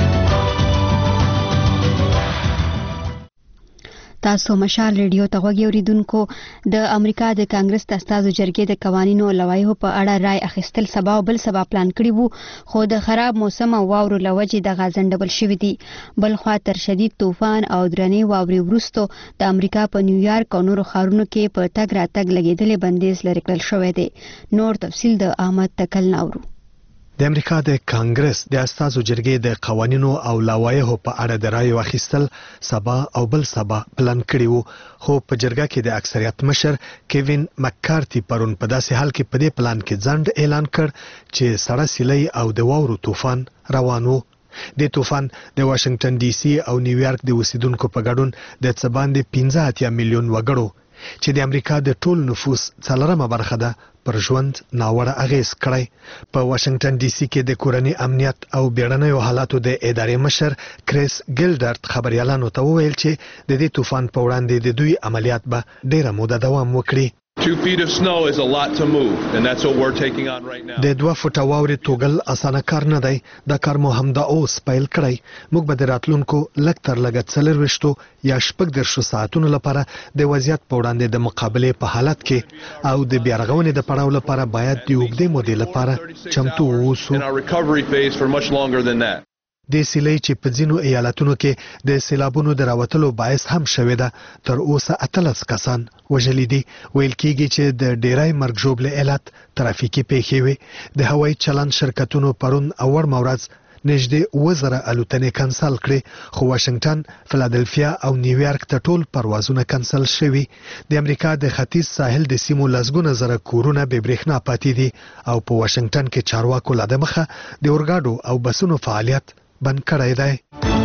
تاسو مشال ریډیو ته غوږی اوریدونکو د امریکا د کانګرس د استازو جرګې د قوانینو لوایحو په اړه رائے اخیستل سبا او بل سبا پلان کړی وو خو د خراب موسم او واورو لوجې د غازنډبل شوې دي. بل خوا تر شدید طوفان او درنې واورې وروسته د امریکا په نیویارک او نورو ښارونو کې په تګ راتګ لګېدلې بندیز لرې کړل شوی دی. نور تفصیل د احمد تکل ناورو. د امریکا د کانګرس د استازو جرګې د قوانینو او لوایحو په اړه د رایو اخیستل سبا او بل سبا پلان کړی وو خو په جرګه کې د اکثریت مشر کیوین مکارتي پرون په داسې حال کې په دې پلان کې ځنډ اعلان کړ چې سړه سیلۍ او د واورو طوفان روان وو. د طوفان د واشنگټن ډي سي او نیویارک د اوسیدونکو په ګډون د څه باندې پنځه اتیا میلیون وګړو چې د امریکا د ټول نفوس څلورمه برخه ده پر ژوند ناوړه اغیز کړی. په واشنگټن ډي سي کې د کورنۍ امنیت او بیړنیو حالاتو د ادارې مشر کریس ګیلډرت خبريالانو ته وویل چې د دې طوفان په وړاندې د دوی عملیات به ډیره موده دوام وکړي. Two feet of snow is a lot to move, and that's what we're taking on right now. د دوه فوټه واورې توګل اسانه کار نه دی. دا کار مو همدا اوس پیل کړی. موږ به د راتلونکو لږ تر لږه څلرویشتو یا شپږ دېرشو ساعتونو لپاره د وضعیت په وړاندې د مقابلې په حالت کې او د بیا رغونې د پړاو لپاره باید د اوږدې مودې لپاره چمتو واوسو. In our recovery phase for much longer than that. د سیلۍ چې په ځینو ایالتونو کې د سیلابونو د راوتلو باعث هم شوې ده تر اوسه اتلس کسان وژلي دي. ویل کېږي چې د ډیری مرګ ژوبلې علت ترافیکي پیښې وې. د هوایي چلند شرکتونو پرون او ورځ نږدې اوه زره الوتنې کنسل کړې خو واشنگټن فلادلفیا او نیویارک ته ټول پروازونه کنسل شوي د امریکا د ختیځ ساحل د سیمو لسګونه زره کورونه بې برېښنا پاتې دي او په واشنگټن کې چارواکو له مخه د اورګاډو او بسونو فعالیت بند کړی دی.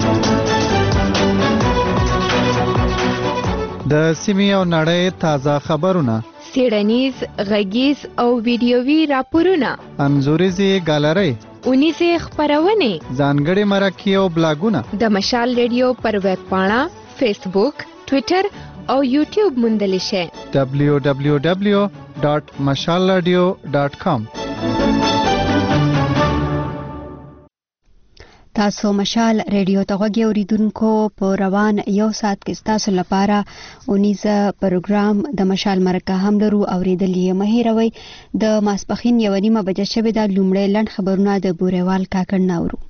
د سیمې او نړۍ تازه خبرونه، څېړنیز، غږیز او ویډیوي راپورونه، انځوریزې ګالرۍ، اونیزې خپرونې، ځانګړي مرکې او بلاګونه د مشال ریډیو پر ویب پاڼه، فیسبوک، ټویټر او یوټیوب موندلی شئ. دبلیو دبلیو دبلیو ډاټ مشال رادیو ډاټ کام. تاسو مشال ریډیو ته غوږی اوریدونکو، په روان یو ساعت کې تاسو لپاره اونیزه پروګرام د مشال مرکه هم لرو اوریدل یې مه هیروئ. د ماسپښین یوه نیمه بجه شوې ده. لومړی لنډ خبرونه د بوریوال کاکړ نه اورو.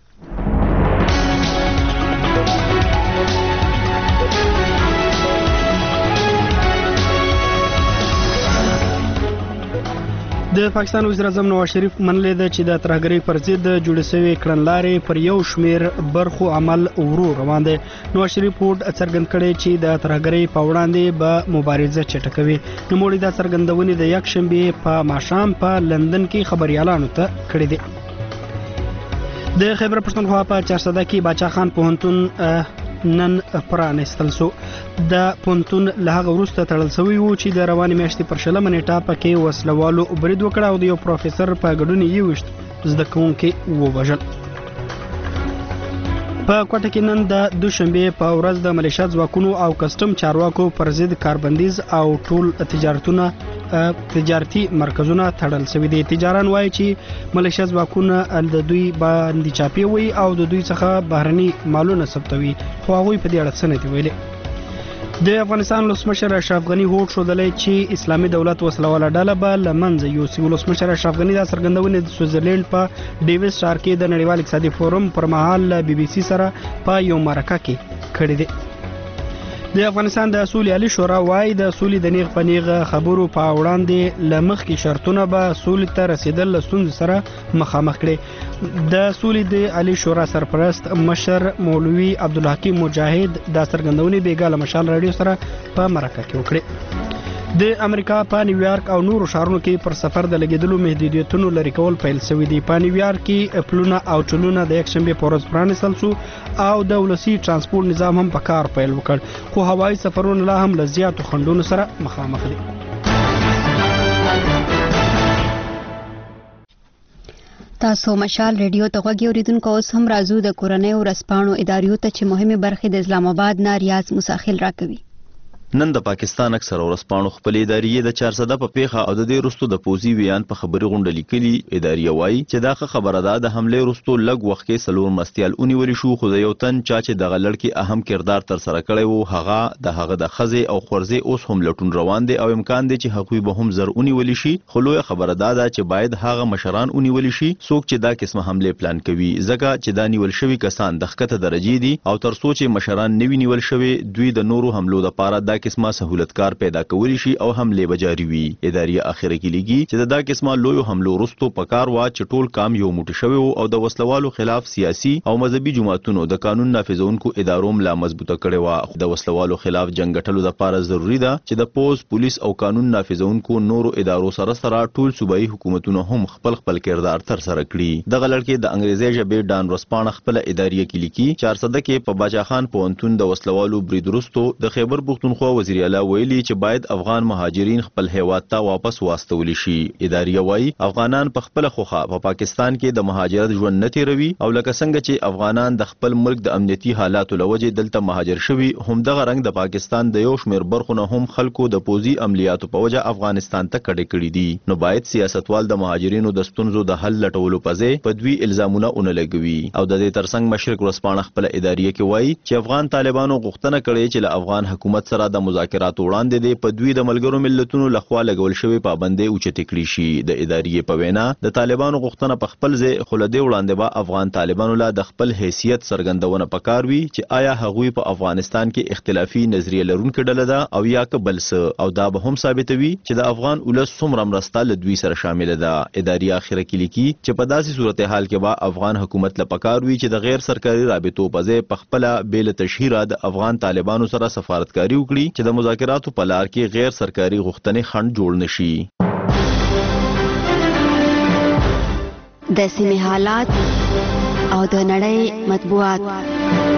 د پاکستان وزیر اعظم نواز شریف منلې ده چې د ترهګرۍ پر ضد جوړې شوې کړنلارې پر یو شمېر برخو عمل ورو روان دی. نواز شریف هوډ څرګند کړی چې د ترهګرۍ په وړاندې به مبارزه چټکوي. نوموړي دا څرګندونې د یکشنبې په ماښام په لندن کې خبریالانو ته کړې دي. د خیبر پښتونخوا په چارسده کې باچا خان پوهنتون نن پرانستل شو. د پوهنتون له هغه وروسته تړل شوی و چې د روانې میاشتې پر شلمه نیټه پکې وسلوالو برید وکړ او د یو پروفیسر په ګډون یې یوویشت زده کوونکي ووژل. په کوټه کې نن د دوشنبې په ورځ د ملیشیا ځواکونو او کسټم چارواکو پر ضد کاربندیز او ټول تجارتونه تجارتي مرکزونه تړل شوي دي. تجاران وایي چې ملیشیا ځواکونه د دوی باندې چاپی وي او د دوی څخه بهرني مالونه ثبتوي، خو هغوی په دې اړه څه نه دي ویلي. د افغانستان ولسمشر اشرف غني هوډ ښودلی چې اسلامي دولت وسلواله ډله به له منځه یوسي. ولسمشر اشرف غني دا څرګندونې د سویټزرلینډ په ډیویس ښار کې د نړیوال اقتصادي فورم پر مهال له بي بي سي سره په یو مرکه کې کړې دي. د افغانستان د سولې عالي شورا وایي د سولې د نیغ په نیغ خبرو په وړاندې له مخکې شرطونه به سولې ته رسیدل له ستونزې سره مخامخ کړي. د سولې د عالي شورا سرپرست مشر مولوي عبدالحکیم مجاهد دا څرګندونې بېګا له مشال راډیو سره په مرکه کې وکړې. د امریکا په نیویارک او نورو ښارونو کې پر سفر د لګېدلو محدودیتونو لرې کول پیل شوي دي. په نیویارک کې پلونه او ټولونه د یکشنبې په ورځ پرانستل شو او د ولسي ترانسپورت نظام هم په کار پیل وکړ، خو هوایي سفرونه لا هم له زیاتو خنډونو سره مخامخ دي. تاسو مشال ریډیو ته غوږی اوریدونکو، اوس هم راځو د کورنۍ ورځپاڼو اداریو ته چې مهمه برخې د اسلام آباد نه ریاض مساخل راکوي. نن د پاکستان اکثر ورځپاڼو خپلې ادارې د چارسده په پیښه او د دې وروسته د پوځي ویان په خبري غونډه لیکلي. ادارې وایي چې دا خبره ده د حملې وروسته لږ وخت کې څلور مستیال ونیول شو، خو د یو تن چا چې دغه لړکي اهم کردار تر سره کړی وو هغه د هغه د ښځې او خورزې اوس هم لټون روان دی او امکان دی چې هغوی به هم زر ونیول شي. خو لویه خبره دا ده چې باید هغه مشران ونیول شي څوک چې دا قسمه حملې پلان کوي، ځکه چې دا نیول شوي کسان د ښکته درجې دي او تر څو چې مشران نوي نیول شوي دوی د نورو حملو لپاره دا قسمه سهولت کار پیدا کولی شي او حمله بجاری وي. ادارې اخر کې لګي چې دا قسمه لوی حملو وروسته پکار وا چې ټول کام یو موټی شوی او د وسلوالو خلاف سیاسي او مذهبي جماعتونو د قانون نافذونکو ادارو لا مضبوطه کړي وا. د وسلوالو خلاف جنگ ټلو لپاره ضروری ده چې د پوز پولیس او قانون نافذونکو نورو ادارو سره سره ټول صوبایي حکومتونو هم خپل خپل کردار تر سره کړي. د غلړ د انګریزي ژبې ډان ورسپانه خپل ادارې کې لیکي چارسده کې په باچا خان پوهنتون د وسلوالو برید وروسته د خیبر پښتونخوا وزیر اعلی ویلي چې باید افغان مهاجرین خپل هیواد ته واپس واستول شي. ادارې وایي افغانان په خپل خوخه په پاکستان کې د مهاجرت ژوند نه تیروي او لکه څنګه چې افغانان د خپل ملک د امنیتي حالاتو لوجې دلته مهاجر شوي هم دغه رنګ د پاکستان د یو شمېر برخو نه هم خلکو د پوځي عملیاتو په وجه افغانستان ته کډې کړي دي. نو باید سیاستوال د مهاجرینو د ستونزو د حل لټولو په ځای په دوی الزامونه ونه لګوي. او د دې ترڅنګ مشرق ورځپاڼه خپل ادارې کې وایي چې افغان طالبانو غوښتنه کړې چې له افغان حکومت سره د د مذاکراتو وړاندې دی په دوی د ملګرو ملتونو لخوا لګول شوی پابندۍ اوچتې کړي شي. د ادارې په وینا د طالبانو غوښتنه په خپل ځای خو له دې وړاندې به افغان طالبانو له د خپل حیثیت څرګندونه پکار وي چې آیا هغوی په افغانستان کې اختلافي نظریه لرونکې ډله ده او یا که بل څه، او دا به هم ثابتوي چې د افغان ولس څومره مرسته له دوی سره شامله ده. ادارې اخره کې لیکي چې په داسې صورتحال کې به افغان حکومت له پکار وي چې د غیر سرکاري رابطو په ځای په خپله بې له تشهیره د افغان طالبانو سره سفارتکاري وکړي چې د مذاکراتو په لار کې غیر سرکاري غوښتنې خنډ جوړ نشي. د سیمې حالات او د نړۍ مطبوعات.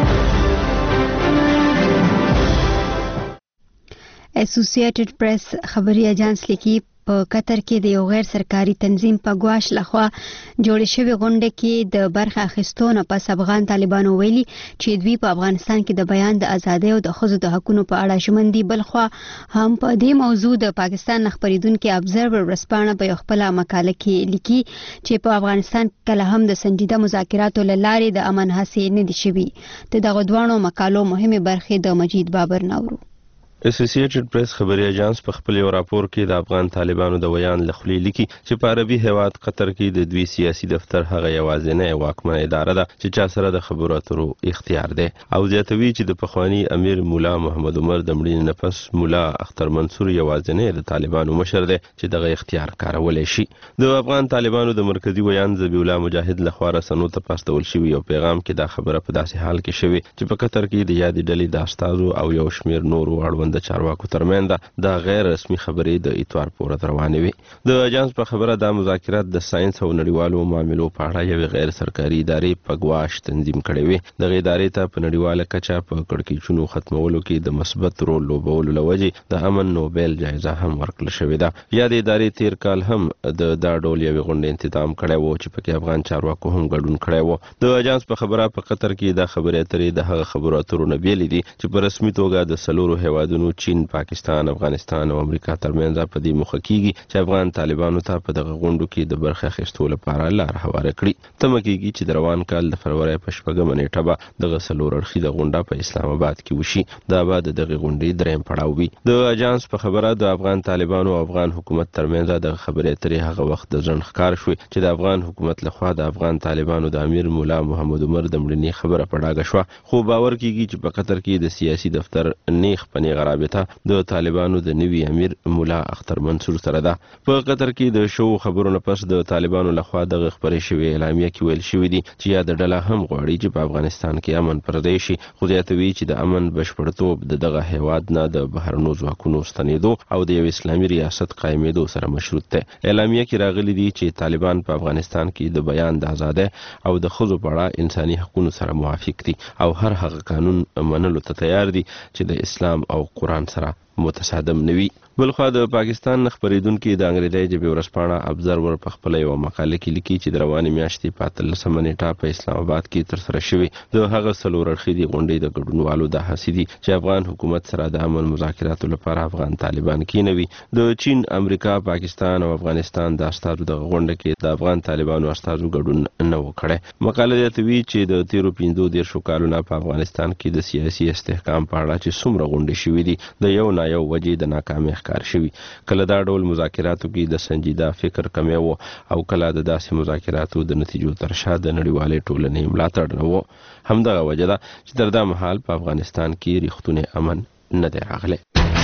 اسوسییټډ پریس خبري اژانس لیکي په قطر کې د یو غیر سرکاري تنظیم په ګواښ لخوا جوړې شوې غونډه کې د برخه اخیستو نه پس افغان طالبانو ویلي چې دوی په افغانستان کې د بیان د ازادۍ او د ښځو د حقونو په اړه ژمن دي. بلخوا هم په دې موضوع د پاکستان خبریدونکو ابزرور ورځپاڼه په یو خپله مقاله کې لیکي چې په افغانستان کله هم د سنجیده مذاکراتو له لارې د امن هڅې نه دي شوي. د دغه دواړو مقالو مهمې برخې د مجید بابر ناورو. اسوسییټډ پریس خبري اژانس په خپل یو راپور کې د افغان طالبانو د ویان لخوا لیکي چې په عربي هیواد قطر کې د دوی سیاسي دفتر هغه یوازینی واکمنه اداره ده چې چا سره د خبرو اترو اختیار دی، او زیاتوي چې د پخوانی امیر مولا محمد عمر د مړینې نه پس مولا اختر منصور یوازینی د طالبانو مشر دی چې دغه اختیار کارولی شي. د افغان طالبانو د مرکزی ویان ذبیح الله مجاهد لخوا رسنو ته پاستول شوی یو پیغام کې دا خبره په داسې حال کې شوی چې په قطر کې د یادې ډلې د استازو او یو شمیر نورو اړوند د چارواکو ترمنځ د غیر رسمي خبرې د اتوار پورې روانې وي. د اژانس په خبره د مذاکرات د ساينس او نړیوالو معاملو په اړه یو غیر سرکاري ادارې په ګواښ تنظیم کړي وي. د ادارې ته په نړیواله کچه په کړکېچونو ختمولو کې د مثبت رول لوبولو لوجې د امن نوبل جایزه هم ورکړل شوې ده. یا د ادارې تیر کال هم د دا ډول یو غونډې تنظیم کړي وو چې پکې افغان چارواکو هم ګډون کړي وو. د اژانس په خبره په قطر کې د خبرې اترې د هغه خبرو اترو نه بیل دي چې په رسمي توګه د سلورو هیوادونو چین، پاکستان، افغانستان او امریکا ترمنځ په دې موخه کیږي چې افغان طالبانو ته په دغه غونډو کې د برخه اخیستو لپاره لار هواره کړي. تمه کیږي چې د روان کال د فروری په شپږمه نیټه به دغه څلور اړخیزه غونډه په اسلام آباد کې وشي. دا به د دغه غونډې دریم پړاو وي. د اژانس په خبره د افغان طالبانو او افغان حکومت ترمنځ د خبرې اترې هغه وخت د ځن ښکار شوې چې د افغان حکومت لخوا د افغان طالبانو د امیر مولا محمد عمر د مړینې خبره په ډاګه شوه، خو باور کیږي چې په قطر کې د سیاسي دفتر نیغ په نیغه رابطه د طالبانو د نوي امیر مولا اختر منصور سره ده. په قطر کې د شو خبرو نه پس د طالبانو لخوا دغه خبرې شوې اعلامیه کې ویل شوې دي چې یا د ډله هم غواړي چې په افغانستان کې امن پردی شي، خو زیاتوي چې د امن بشپړتوب د دغه هیواد نه د بهرنو ځواکونو ستنېدو او د یو اسلامي ریاست قایمېدو سره مشروط دی. اعلامیه کې راغلي دي چې طالبان په افغانستان کې د بیان د ازادۍ او د ښځو په اړه انساني حقوقو سره موافق دي او هر هغه قانون منلو ته تیار دي چې د اسلام او قرآن سره متصادم نوي. بلخوا د پاکستان خبریدونکو د انګریزي ژبې ورځپاڼه ابزرور په خپل یو مقاله کې لیکي چې د روانې میاشتې په اتلسمه نیټه په اسلام آباد کې ترسره شوې د هغه څلور اړخیزې غونډې د ګډونوالو د هڅې دي چې افغان حکومت سره د امن مذاکراتو لپاره افغان طالبان کېنوي. د چین، امریکا، پاکستان او افغانستان د استازو د غونډه کې د افغان طالبانو استازو ګډون نه وکړي. مقاله زیاتوي چې د تیرو پنځو دیرشو کالونو په افغانستان کې د سیاسي استحکام په اړه چې څومره غونډې شوې دي د یو نه یو وجې د ناکامۍ ښکار شوي. کله دا ډول مذاکراتو کې د سنجیده فکر کمی و او کله د داسې مذاکراتو د نتیجو تر شا د نړیوالې ټولنې ملاتړ نه و. همدغه وجه ده چې تر دا مهال په افغانستان کې ریښتونی امن نه دی راغلی.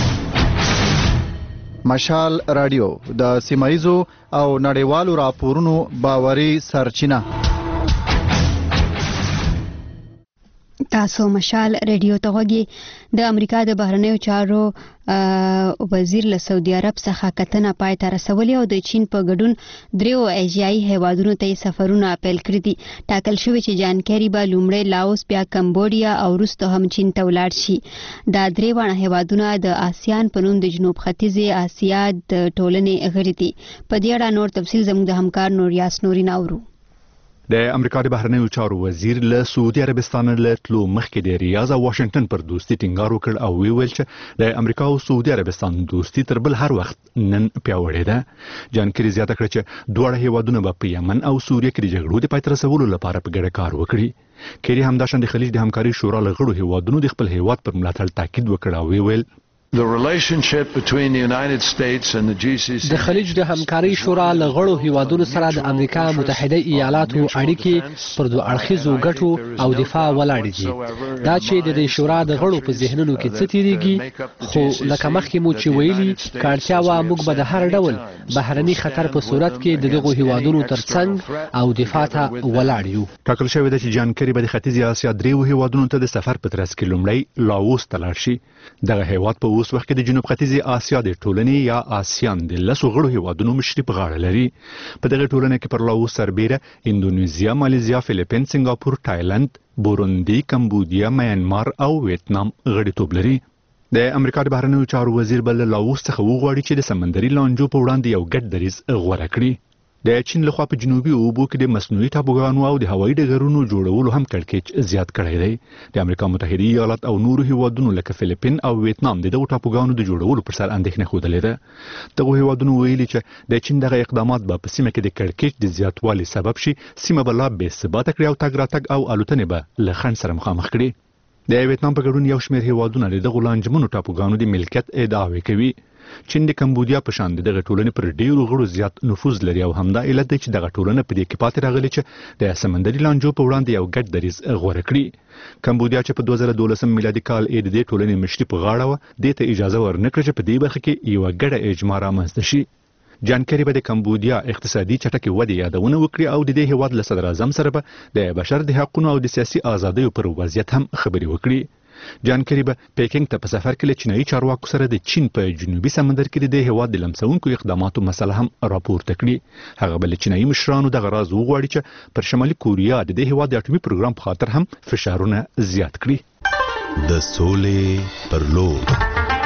مشال رادیو د سیمایزو او نړیوالو راپورونو باوري سرچینه. تاسو مشال ریډیو ته غوږی. د امریکا د بهرنیو چارو وزیر له سعودي عرب څخه کتنه پای ته رسولې او د چین په ګډون دریو ایشیایي هیوادونو ته سفرونه پیل کړي دي. ټاکل شوی چې جانکاری به لومړی لاوس، بیا کمبودیا او وروسته هم چین ته ولاړ شي. دا درې واړه هیوادونه د آسیان په نوم د جنوب ختیځې آسیا د ټولنې غړي دي. په دې اړه نور تفصیل زموږ د همکار نوریاس نوري ناورو. د امریکا د بهرنیو چارو وزیر له سعودي عربستان له تلو مخکې د ریاض او واشنگټن پر دوستي ټینګار وکړ او ویل چې د امریکا او سعودي عربستان دوستي تر بل هر وخت نن پیاوړې ده. جانکاری زیاته کړ چې دوه هیوادونه په یمن او سوریه کې د جګړو د پای ته رسولو لپاره په ګډه کار وکړي. کېری همداشان د خلیج د همکاري شورا له غړو هیوادونو د خپل هیواد پر ملاتړ تاکید وکړ او ویل The relationship between the United States and the G C C د خلیج د همکاري شورا له غړو هیوادونو سره د امریکا متحده ایالاتو اړیکې پر دوه اړخیزو ګټو او دفاع ولاړې دي. دا چې د دې شورا د غړو په ذهنونو کې څه تیریږي، خو لکه مخکې مو چې ویلي کاړتیا وا موږ به د هر ډول بهرني خطر په صورت کې د دغو هیوادونو ترڅنګ او دفاع ته ولاړ یو. ټاکل شوی دی چې جان کری به د ختیځې اسیا دریو هیوادونو ته د سفر په ترڅ کې لومړی لاوس ته لاړ شي. دغه هیواد په اوس وخت کې د جنوب ختیځې اسیا د ټولنې یا آسیان د لسو غړو هیوادونو مشري په غاړه لري. په دغه ټولنه کې پر لاوس سربیره اندونیزیا، مالیزیا، فلیپین، سنگاپور، تایلند، بوروندي، کمبودیا، میانمار او ویتنام غړیتوب لري. د امریکا د بهرنیو چارو وزیر بل لاوس څخه وغواړي چې د سمندري لانجو په وړاندې یو ګډ دریځ غوره کړي. د چین لخوا په جنوبي اوبو کې د مصنوعي ټاپوګانو او د هوایي ډګرونو جوړولو هم کړکېچ زیات کړی دی. د امریکا متحده ایالات او نورو هیوادونو لکه فلیپین او ویتنام د دغو ټاپوګانو د جوړولو پر سر اندېښنه ښودلې ده. دغو هیوادونو ویلي چې د چین دغه اقدامات به په سیمه کې د کړکېچ د زیاتوالي سبب شي، سیمه به لا بې ثباته کړي او تګ راتګ او الوتنې به له خنډ سره مخامخ کړي. د ویتنام په ګډون یو شمېر هیوادونه د دغو لانجمنو ټاپوګانو د ملکیت ادعاوې کوي. چین د کمبودیا په شان دغه ټولنې پر ډیرو غړو زیات نفوذ لري او همدا علت دی چې دغه ټولنه په دې کې پاتې راغلي چې د سمندري لانجو په وړاندې یو ګډ دریځ غوره کړي. کمبودیا چې په دوه زره دولسم میلادي کال یې د دې ټولنې مشري په غاړه وه، دې ته اجازه ورنکړه چې په دې برخه کې یوه ګډه اجماع رامنځته شي. جان کری به د کمبودیا اقتصادي چټکې ودې یادونه وکړي او د دې هیواد له صدر اعظم سره به د بشر د حقونو او د سیاسي ازادیو پر وضعیت هم خبرې وکړي. جان کری به پیکینګ ته په سفر کې له چینایي چارواکو سره د چین په جنوبي سمندر کې د دې هیواد د لمسونکو اقداماتو مسله هم راپورته کړي. هغه به له چینایي مشرانو دغه راز وغواړي چې پر شمالي کوریا د دې هیواد د اټومي پروګرام په خاطر هم فشارونه زیات کړي. د سولې پر لور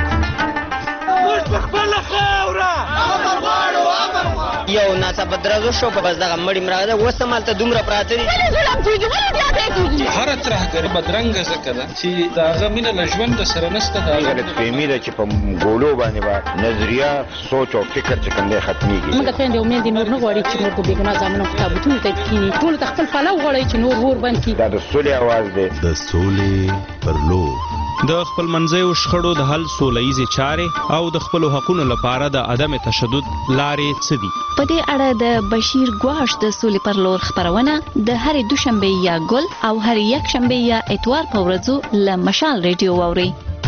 یو ناڅاپه درزو شو په بس دغه مړی مراده اوس هم هلته دومره پراته دي. هره ترهګري بدرنګه ځکه ده چې د هغه مینه له ژونده سره نشته. دا غلطفهمي ده چې په ګولو باندې به نظریه، سوچ او فکر چې کوم دی ختمیږي. موږ خویندې او میندې نور نه غواړي چې نور په بېګناه زامنو په تابوتونو ته کښېني. ټولو ته خپل پلو غواړي چې نور اور بند کړي. دا د سولې اواز دی. د سولې پر لور د خپل منځیو شخړو د حل سوله ییزې چارې او د خپلو حقونو لپاره د عدم تشدد لارې څه دي؟ په دې اړه د بشیر ګواش د سولې پر لور خبرونه د هرې دوشنبې یا ګل او هرې یکشنبې یا اتوار په ورځو له مشال ریډیو واورئ.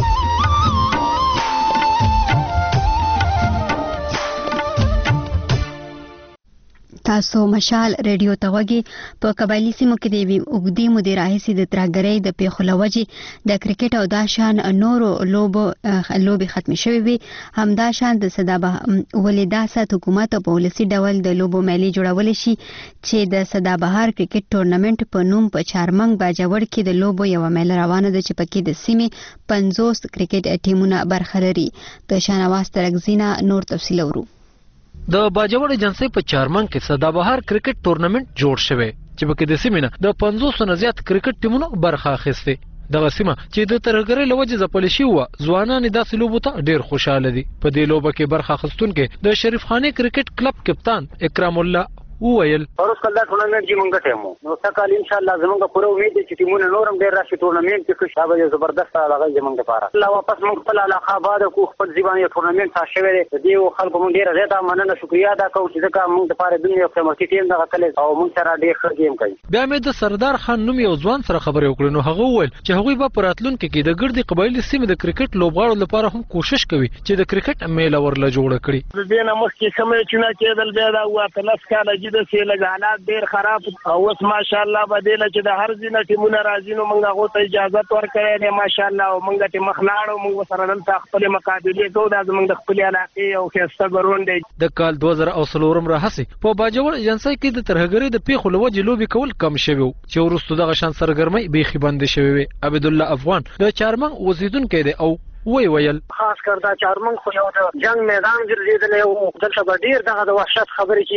تاسو مشال ریډیو ته وګورئ. په قبایلی سیمو کې د یوې اوږدې مودې راهیسې د ترهګرۍ د پیښو له وجې د کرکټ او دا شان نورو لوبو لوبې ختمې شوې وي. همدا شان د سدابهار ولې دا سات حکومت په ولسي ډول د لوبو میلې جوړولی شي چې د سدابهار کرکټ ټورنمنټ په نوم په چارمنګ باجوړ کې د لوبو یوه میله روانه ده چې پکې د سیمې پنځوس کرکټ ټیمونه برخه لري. د شاهنواز ترکزینا نور تفصیل اورو. د باجوړ ایجنسی په چارمنګ کې سدابهار کرکټ ټورنمنټ جوړ شوی چې پکې د سیمې نه د پنځوس نه زیات کرکټ ټیمونو برخه اخیستې. دغه سیمه چې د ترهګرۍ له وجې ځپلې شوې وه، ځوانان یې داسې لوبو ته ډېر خوشحاله دي. په دې لوبه کې برخه اخیستونکي د شریف خانې کرکټ کلب کپتان اکرام الله وویل اوس کله دا ټورنمنټ چې مونږ ټیمو نو سکهال ان شاء الله زمونږ پوره امید دی چې ټیمونه نورم ډېر راشي ټورنمنټ کې خوشا به زبردست هغه زمونږ لپاره الله واپس مونږ خپل علاقه آباد کو خپل ځوان یو ټورنمنټ ښه شوی دی. دې خلکو مونږ ډېر زیاته مننه شکریا ادا کوو چې ځکه مونږ لپاره دنیا یو قیمتي ټیم دغه کله او مونږ سره ډېر ښه ګیم کوي. بیا مې د سردار خان نوم یو ځوان سره خبرې وکړې نو هغه وویل چې هغوی به په راتلونکي کې د ګردې قبایلي سیمې د کرکټ لوبغاړو لپاره هم کوشش کوي چې د کرکټ میله ورله جوړه کړي. د دې نه مخکې کوم چې نه کېدل بیا دا واتلس کاله جده سي لګاله ډیر خراب او اوس ماشاءالله بدله چې د هر ځینه ټیمونه راځي نو موږ هغه ته اجازه ورکړې ده ماشاءالله او موږ ته مخلاړو موږ سره نن خپل مقابله کوو دا زموږ د خپل علاقې او خسته ګرون دی. د کال دوه زره او څلورم راهسې په باجوړ ایجنسی کې د ترهګرۍ د پیښو له وجې لوبې کول کم شوي چې وروسته دغه شان سرګرمۍ بیخي بندې شوې وې. عبدالله افغان د چارمنګ اوسیدونکی دی او وی ویل خاص کر دا چارمنګ خو یو د جنگ میدان ګرځېدلی او دلته به ډېر دغه د وحشت خبرې کېدلې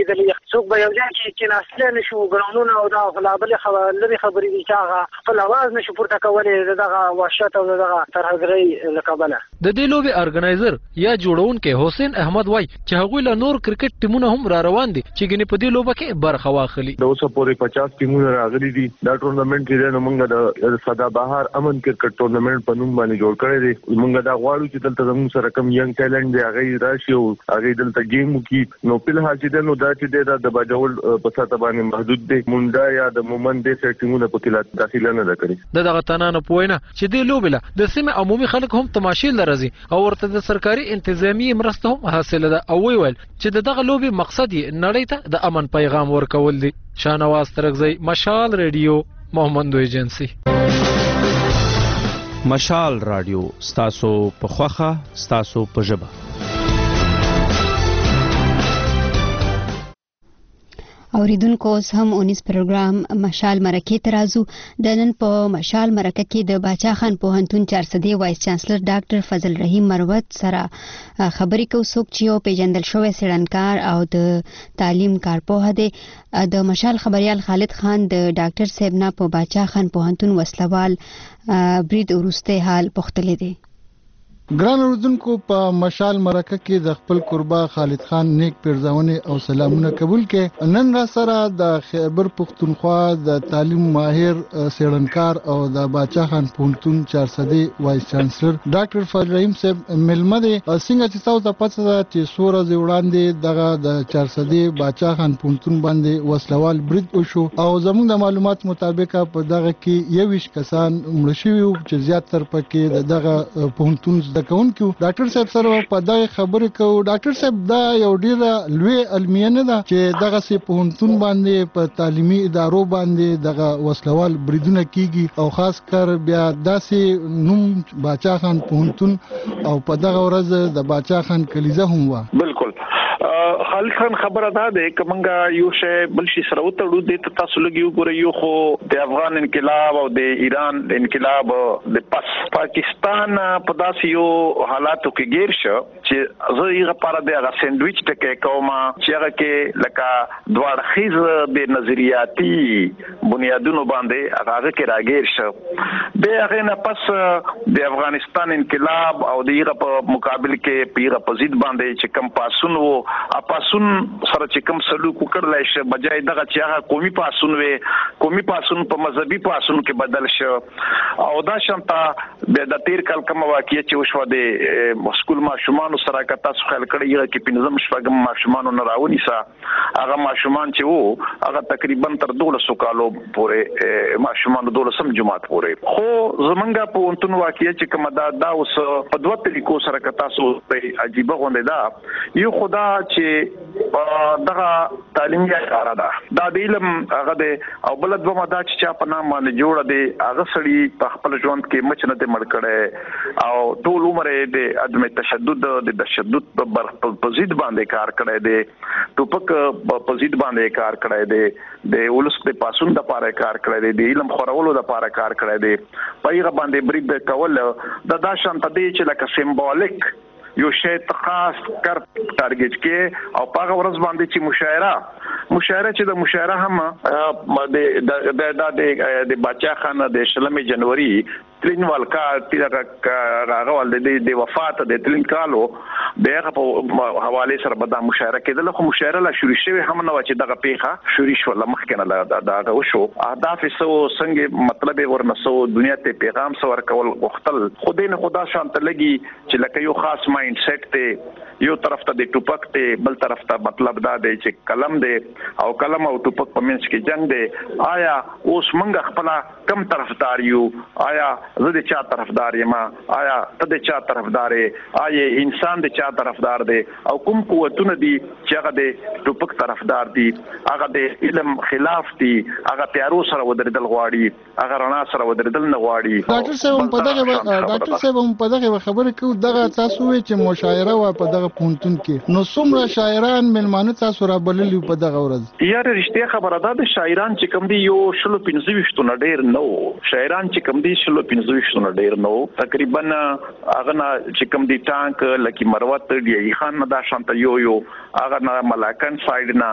څوک به یو ځای کې کېناستلی نه شو ګراونونه او دا خلابلې لرې خبرې دي چې هغه خپل اواز نه شو پورته کولی د دغه وحشت او د دغه ترهګرۍ له کبله. د دې لوبې ارګنایزر یا جوړونکی حسین احمد وای چې هغوی له نور کرکټ ټیمونه هم را روان دي چې ګنې په دې لوبه کې برخه واخلي. د اوسه پورې پچاس ټیمونه راغلي دي. دا ټورنمنټ چې دی نو موږ د سدابهار امن کرکټ ټورنمنټ په نوم باندې جوړ کړی دی. موږ دا غواړو چې دلته زموږ سره کم ینګ ټیلنټ دی هغه راشي او هغه دلته گیم وکړي. نو په لحاظ دی نو دا چې دی دا د باجوړ په ساته باندې محدود دی. مونډا یا د مومن دې سټیمونه په کې داخله نه کړي. د دغه تنانه پوینه چې دې لوبې له د سیمې عمومي خلک هم تماشې لري او ورته د سرکاري انتظامی مرسته هم حاصله ده او ویل چې دغه لوبې مقصد یې نړۍ ته د امن پیغام ورکول دي. شاهنواز ترغزی، مشال ریډیو، محمد ایجنسی. مشال رادیو ستاسو په خوخه ستاسو په ژبه. اوریدونکو اوس هم اونیس پروګرام مشال مرکې ته راځو. د نن په مشال مرکه کې د باچا خان پوهنتون چارسدي وایس چانسلر ډاکټر فضل رحیم مروت سره خبرې کوو. څوک چې یو پیژندل شوی څېړنکار او د تعلیم کارپوه دی. د مشال خبریال خالد خان د ډاکټر صاحب نه په باچا خان پوهنتون وسلوال برید وروسته حال پوښتلی دی. ګران اوریدونکو په مشال مرکه کې د خپل قربا خالد خان نیک پیرزاونې او سلامونه قبول کړي. نن را سره د خیبر پختونخوا د تعلیم ماهر څېړنکار او د باچا خان پوهنتون چارسدي وایس چانسلر ډاکټر فضل رحیم صاحب ملمه دی. څنګه چې تاسو ته پته ده چې څو ورځې وړاندې دغه د چارسدي باچا خان پوهنتون باندې وسلوال برید وشو او زموږ د معلومات مطابق په دغه کې یویشت کسان مړه شوي وو چې زیاتره پکې دغه پوهنتون د کوونکو. ډاکټر صاحب سره په دغه خبرې کوو. ډاکټر صاحب دا یو ډیره لوی علمیه نه ده چې دغه سي پوهنتون باندې په تعلیمي ادارو باندې دغه وسلوال بریدونه کیږي او خاص کر بیا داسې نوم باچا خان پوهنتون او په دغه ورځ د باچا خان کلیزه هم و. بالکل خالد خان خبره ده د کومنګا یو شی بل شي سره وتړو د تاسو لګي وګورئ یو خو د افغان انقلاب او د ایران انقلاب د پس پاکستان په داسې یو حالاتو کې گیر شو چې زه یې لپاره د هغه سینډویچ ټکه کومه چې هغه کې لکه دواړه خیز د نظریاتي بنیادونو باندې هغه کې راګیر شو. به هغه نه پس د افغانستان انقلاب او د هغه په مقابل کې پیغه پزید باندې چې کم پاسون وو اپاسون سره چې کوم سلوک وکړلای شي بجای دغه چې هغه قومي پاسون وي قومي پاسون په مذهبي پاسون کې بدل شو. او دا شانته د تیر کال کوم واقعي چې وشو د سکول ماشومان سره کتا څو خل کړي کې پنځم شپږم ماشومان نه راونی سا هغه ماشومان چې وو هغه تقریبا تر دولسو کالو پورې ماشومان دولسم جماعت پورې خو زمونږه په انتون واقعي چې کوم دا دا اوس په دوه طریقو سره کتا څو په عجیب غونډه دا یو خدا چې دغه تعلیمي اداره ده دا د علم هغه د او بل د ماده چې چا په نام باندې جوړه دي هغه سړي په خپل ژوند کې مچ نه مړ کړي او ټول عمر د عدم تشدد د تشدد په ضد باندې کار کړی دی ټوپک په ضد باندې کار کړی دی د ولس د پاسون د پاره کار کړی دی د علم خورولو د پاره کار کړی دی په هغه باندې برید کول د دا شانت دی چې لکه سیمبولیک یو شی خاص کار ټارګټ کې او په هغه ورځ باندې چې مشاعره مشاعره چې د مشاعره هم د د د د باچا خان د شلمې جنوري تلینوال کا تیرا راغول د د وفات د تلین کالو دغه په حواله سره به د مشاعره کېدل خو مشاعره لا شروع شوه هم نو چې دغه پیخه شروع شو لمخکنه لا دا وشو اهداف سو څنګه مطلب ورنسو دنیا ته پیغام سو ورکول وختل خدای نه خدا شانت لګي چې لکه یو خاص مایند سیټ ته یو طرف ته د ټوپک ته بل طرف ته مطلب دا دی چې قلم دی او قلم او ټوپک په منځ کې جنگ دی آیا اوس موږ خپل کم طرفدار یو آیا زه د چا طرفدار یم آیا ته د چا طرفدار یې آیا انسان د چا طرفدار دی او کوم قوتونه دي چې هغه د ټوپک طرفدار دي هغه د علم خلاف دي هغه تیارو سره ودرېدل غواړي هغه رڼا سره ودرېدل نه غواړي ډاکټر صاحب په دغه ډاکټر صاحب په دغه خبره کوي دغه تاسو وی چې مشاعره و په دغه پونتون کې نو څومره شاعران ملمانه تاسو را بللی په دغه ورځ یاره رښتیا خبره ده د شاعران چې کوم دي یو شلو پنځه ویشتونه ډېر نو شاعران چې کوم دي شلو پنځه ویشتونه ډېر نو تقریبا هغه نه چې کوم دي ټانک لکه مروت دی خان نه دا شانت یو یو هغه نه ملاکن سایډ نه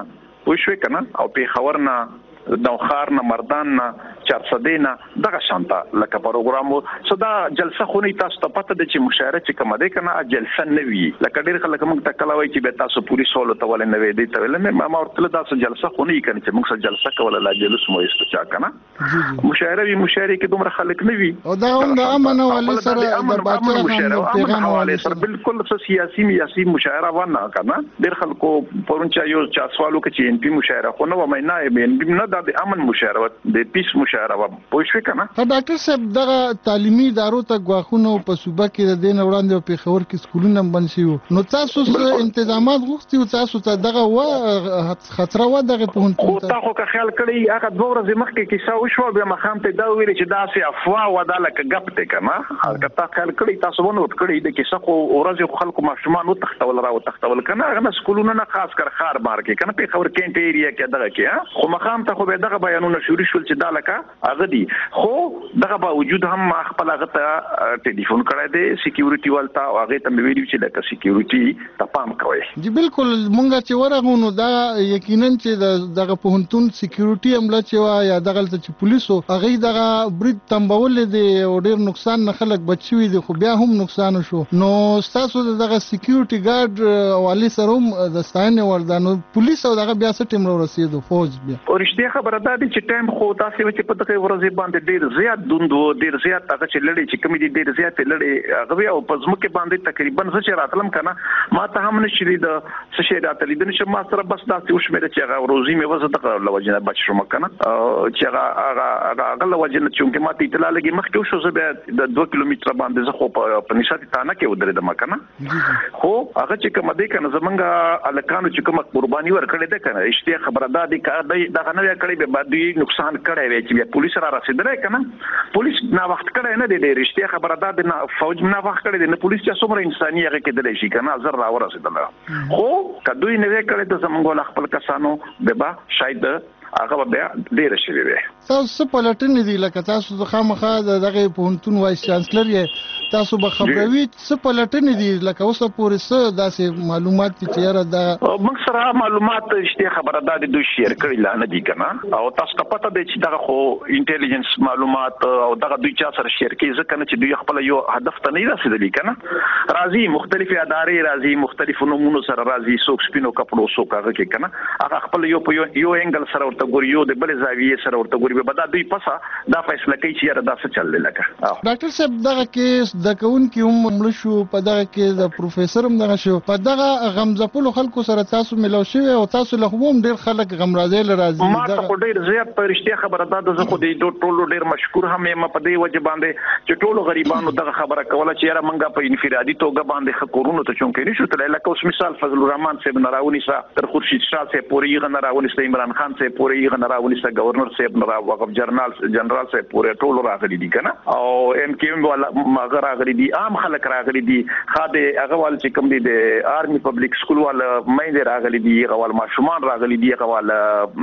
پوه شوې کنه او پیښور نه نوخار نه مردان نه چارسدې نه دغه شانته لکه پروګرام صدا جلسه خو نه تاسو ته پته ده چې مشاعره چې کوم ده کنه جلسه نه وي لکه ډېر خلک موږ ته کلا وایي چې به تاسو پولیس ولته ول نه وي دي ته ول ما ما ورته تاسو جلسه خو نه کنه چې موږ سره جلسه کوله لا جلوس مو استچا کنه مشاعره وي مشاعره کې دومره خلک نه وي او دا هم د امن ولې سره د باطل پیغام ولې سره بالکل سیاسي سیاسي مشاعره ونه کنه ډېر خلکو پرونچا یو چا سوالو کې چې ان پی مشاعره خو نه و مې نه ان پی نه د امن مشاعره د پیس مشاعره و پوه شو کنه ډاکټر صاحب دغه تعلیمي ادارو ته غواخونه په صوبه کې د دین وړاندې په خبر کې سکولونه بند شي نو تاسو انتظامات غوښتي او تاسو ته دغه و خطر و دغه په هون خو تاسو که خیال کړی هغه دوه ورځې مخکې کیسه وشو به مخام ته دا ویل چې دا سي افوا و دا لکه غپ ته کنه هغه تاسو خیال کړی تاسو ونه وټ کړی د کیسه خو ورځې خلکو ماشومان او تختول را او تختول کنه هغه سکولونه نه خاص کر خار بار کې کنه په خبر کینټ ایریا کې دغه کې خو مخام ته خو به دغه بیانونه شروع شول چې دا لکه هغه دي خو دغه باوجود هم خپل هغه ته ټلیفون کړی دی سکیورټي والتا او هغه ته ویلو چې لکه سکیورټي ته پام کوي جی بالکل مونږ چې ورغونو دا یقینا چې دغه پهونتون سکیورټي عمله چې وا یا دغه چې پولیسو هغه دغه برید تنبول دي او ډیر نقصان نه خلک بچوي دي خو بیا هم نقصان شو نو تاسو دغه سکیورټي ګارد والی سره هم د ستاینه وردانو پولیس او دغه بیا څه ټیم را رسیدو فوج بیا ورشته خبره ده چې ټایم خو تاسو چې په دغه ورځې باندې ډیر زیات دوندو ډیر زیات هغه چې لړې چې کمی دي ډیر زیات لړې هغه او په ځمکه باندې تقریبا څه چې راتلم کنه ما ته هم نشری د څه شي راتلې د نشه ما سره بس تاسو وشمېره چې هغه روزي مې وزه دغه لوجنه بچ شوم کنه چې هغه هغه هغه لوجنه چې ما ته اطلاع لګي مخکې شو زه به د دوه کیلومتر باندې زه خو په نشاطي تانه کې ودرېدم کنه خو هغه چې کوم دې کنه زمونږه الکانو چې کوم قرباني ورکړې ده کنه اشتیا خبره ده د دغه نه کړې به بعد نقصان کړی وي چې پولیس را رسیدلای کنه پولیس نا وخت کړی نه دی رښتیا خبره ده د فوج نه وخت کړی دی نه پولیس چې څومره انساني هغه کې دلې شي کنه زر را ورسیدل خو کدوې نه کړی ته زمونږ خپل کسانو به با شاید هغه بیا ډیر شي وي تاسو په لټنې دی لکه تاسو د خامخا دغه پونتون وایس چانسلر یې تاسو به خبروي څه په لټنې دي لکه اوسه پورې څه داسې معلومات چې یاره دا موږ سره معلومات شته خبره ده د دوی شیر کړی لانه دي کنه او تاسو ته پته دی چې دغه خو انټيليجنس معلومات او دغه دوی چا سره شیر کوي ځکه چې دوی خپل یو هدف ته نه رسیدلی کنه راځي مختلفه ادارې راځي مختلفو نمونو سره راځي څوک سپینو کپړو څوک هغه کې کنه هغه خپل یو په یو انګل سره ورته ګوري یو د بل زاویه سره ورته ګوري به دا دوی پسا دا فیصله کوي چې یاره دا څه چل لکه ډاکټر صاحب دغه کیس د کون کې هم مړ شو په دغه کې د پروفیسور هم دغه شو په دغه غمزپلو خلکو سره تاسو ملو شوی او تاسو له هم ډیر خلک غمرازي لراځي ما ته ډیر زیات پرشتي خبره ده زه خو دې ټولو ډیر مشکور هم یم په دې وجه باندې چې ټولو غریبانو دغه خبره کوله چې یاره منګه په انفرادي توګه باندې خکورونو ته چونکې نشو تل لکه اوس مثال فضل الرحمن صاحب نراونی سا تر خورشید شاه صاحب پورې یغ نراونی سا عمران خان صاحب پورې یغ نراونی سا گورنر صاحب نرا وقف جنرال جنرال صاحب پورې ټولو راغلي دي کنه او ام کیو ام والا ماغه راغلي دي عام خلک راغلي دي خاده هغه وال چې کوم دي د آرمي پبلک سکول وال مې راغلي دي هغه وال ماشومان راغلي دي هغه وال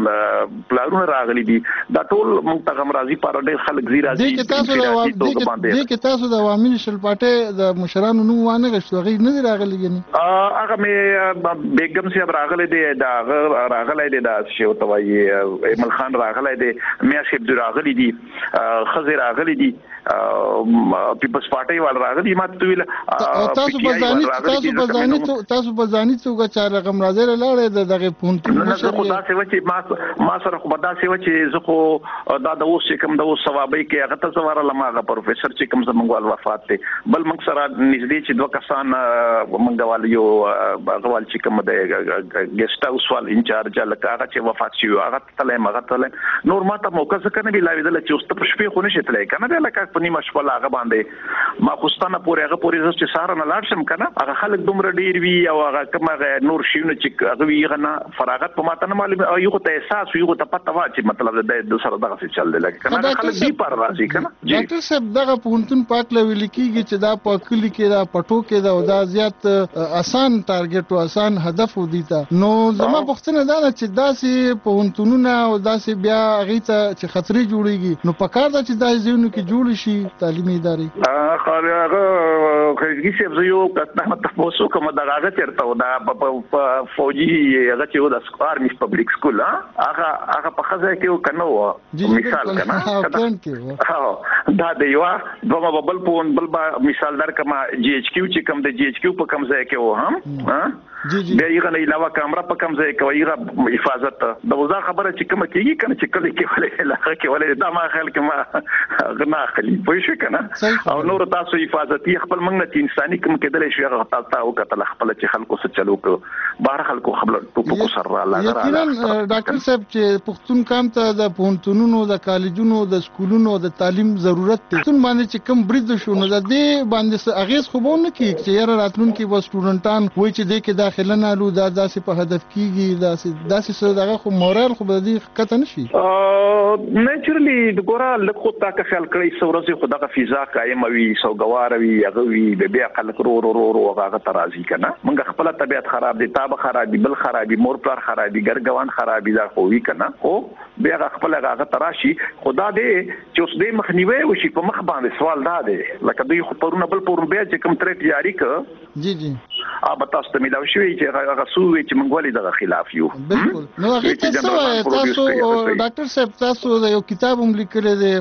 پلانونه راغلي دي دا ټول منتخب راځي پر ډېر خلک زی راځي دي تاسو د دې تاسو د عوامي نشل پټه د مشرانو نو وانه غشتو غي نه راغلي یعنی هغه مې بیگم صاحب راغلي دي دا راغلي دي دا شی توای ایمل خان راغلي دي میا صاحب راغلي دي خزر راغلي دي پیپلز پارټي وال راغلي ما ته ویل تاسو بزانی تاسو بزانی تاسو بزانی څنګه چا رقم راځي لاړې دغه پونټ نشه خدا سي چې ما ما سره خو دا سي چې زه خو دا د اوس کوم د اوس ثوابي کې هغه ته زواره لماغه پروفیسور چې کوم زمونږ وفات ته بل موږ سره نږدې چې دوه کسان موږ وال یو غوال چې کوم د ګیسټ هاوس وال انچارج لکه هغه چې وفات شي هغه تلې مغه تلې نور ما ته موقع څه کنه ویلا ویل چې اوس ته پښې خو نشي تلې کنه لکه په نیمه شپه هغه باندې ما خوستانه پورې هغه پورې چې ساره نه لاړ شم کنه هغه خلک دومره ډیر وی او هغه کومه نور شیونه چې هغه وی غنه فراغت په ماته نه معلوم یو ته احساس یو ته پته وا چې مطلب د سره دغه څه چل دی لکه کنه خلک دی پر راځي کنه ډاکټر صاحب دغه پونتون پاک لوي لیکيږي چې دا په کلی کې دا پټو کې دا دا زیات آسان ټارګټ او آسان هدف ودی تا نو زما پوښتنه دا چې داسې پونتونونه او داسې بیا غیته چې خطرې جوړيږي نو پکار دا چې داسې ځینو کې جوړ شي تعلیمي ادارې هغه خریدګي سیب زه یو کتنه تاسو کوم دغه هغه چرته و دا په فوجي هغه چې و د سکوار میس پبلک سکول هغه هغه په خزه کې کنه و مثال کنه دا د یو دوه بل په بل مثال در کما جی ایچ کیو چې کوم د جی ایچ کیو په کوم ځای کې و هم ها جی جی بیا یې نه علاوه کیمرا په کوم ځای کې وایي حفاظت د وزا خبره چې کوم کېږي کنه چې کله کې ولې لاغه کې ولې دا ما خیال کې ما غنا خلی پوه شو کنه او نور تاسو حفاظتي خپل موږ نه انساني کوم کېدل شي هغه تاسو او کتل خپل چې خلکو سره چلو کو بهر خلکو خپل ټوپکو سره الله یقینا ډاکټر صاحب چې پښتون کام ته د پونتونونو د کالجونو د سکولونو د تعلیم ضرورت دی تون باندې چې کوم برید شو نو د دې باندې اغیز خو نه کیږي چې یاره راتلونکي و سټوډنټان وای چې د کې داخله نه لو دا داسې په هدف کیږي داسې داسې څه دغه خو مورال خو به دې کته نشي نیچرلی د ګورا لکه تا که خیال کړی سورزي خدغه فضا قائم وي سوګوار وي هغه وي د بیا خلک رو رو رو هغه ترازی کنه موږ خپل طبيعت خراب دي تاب خراب دي بل خرابي مور پلار خرابي ګرګوان خرابي دا خو وی کنه او بیا خپل هغه تراشي خدا دې چې اوس دې مخنیوي وشي په مخ باندې سوال دا دی لکه دوی خو پرونه بل پرون بیا چې کوم ترټ جاری ک جی جی اب تاسو ته ملاوي شوی چې هغه سوې چې موږ ولې دغه خلاف یو بالکل نو هغه تاسو تاسو ډاکټر صاحب تاسو یو کتاب هم لیکلی دی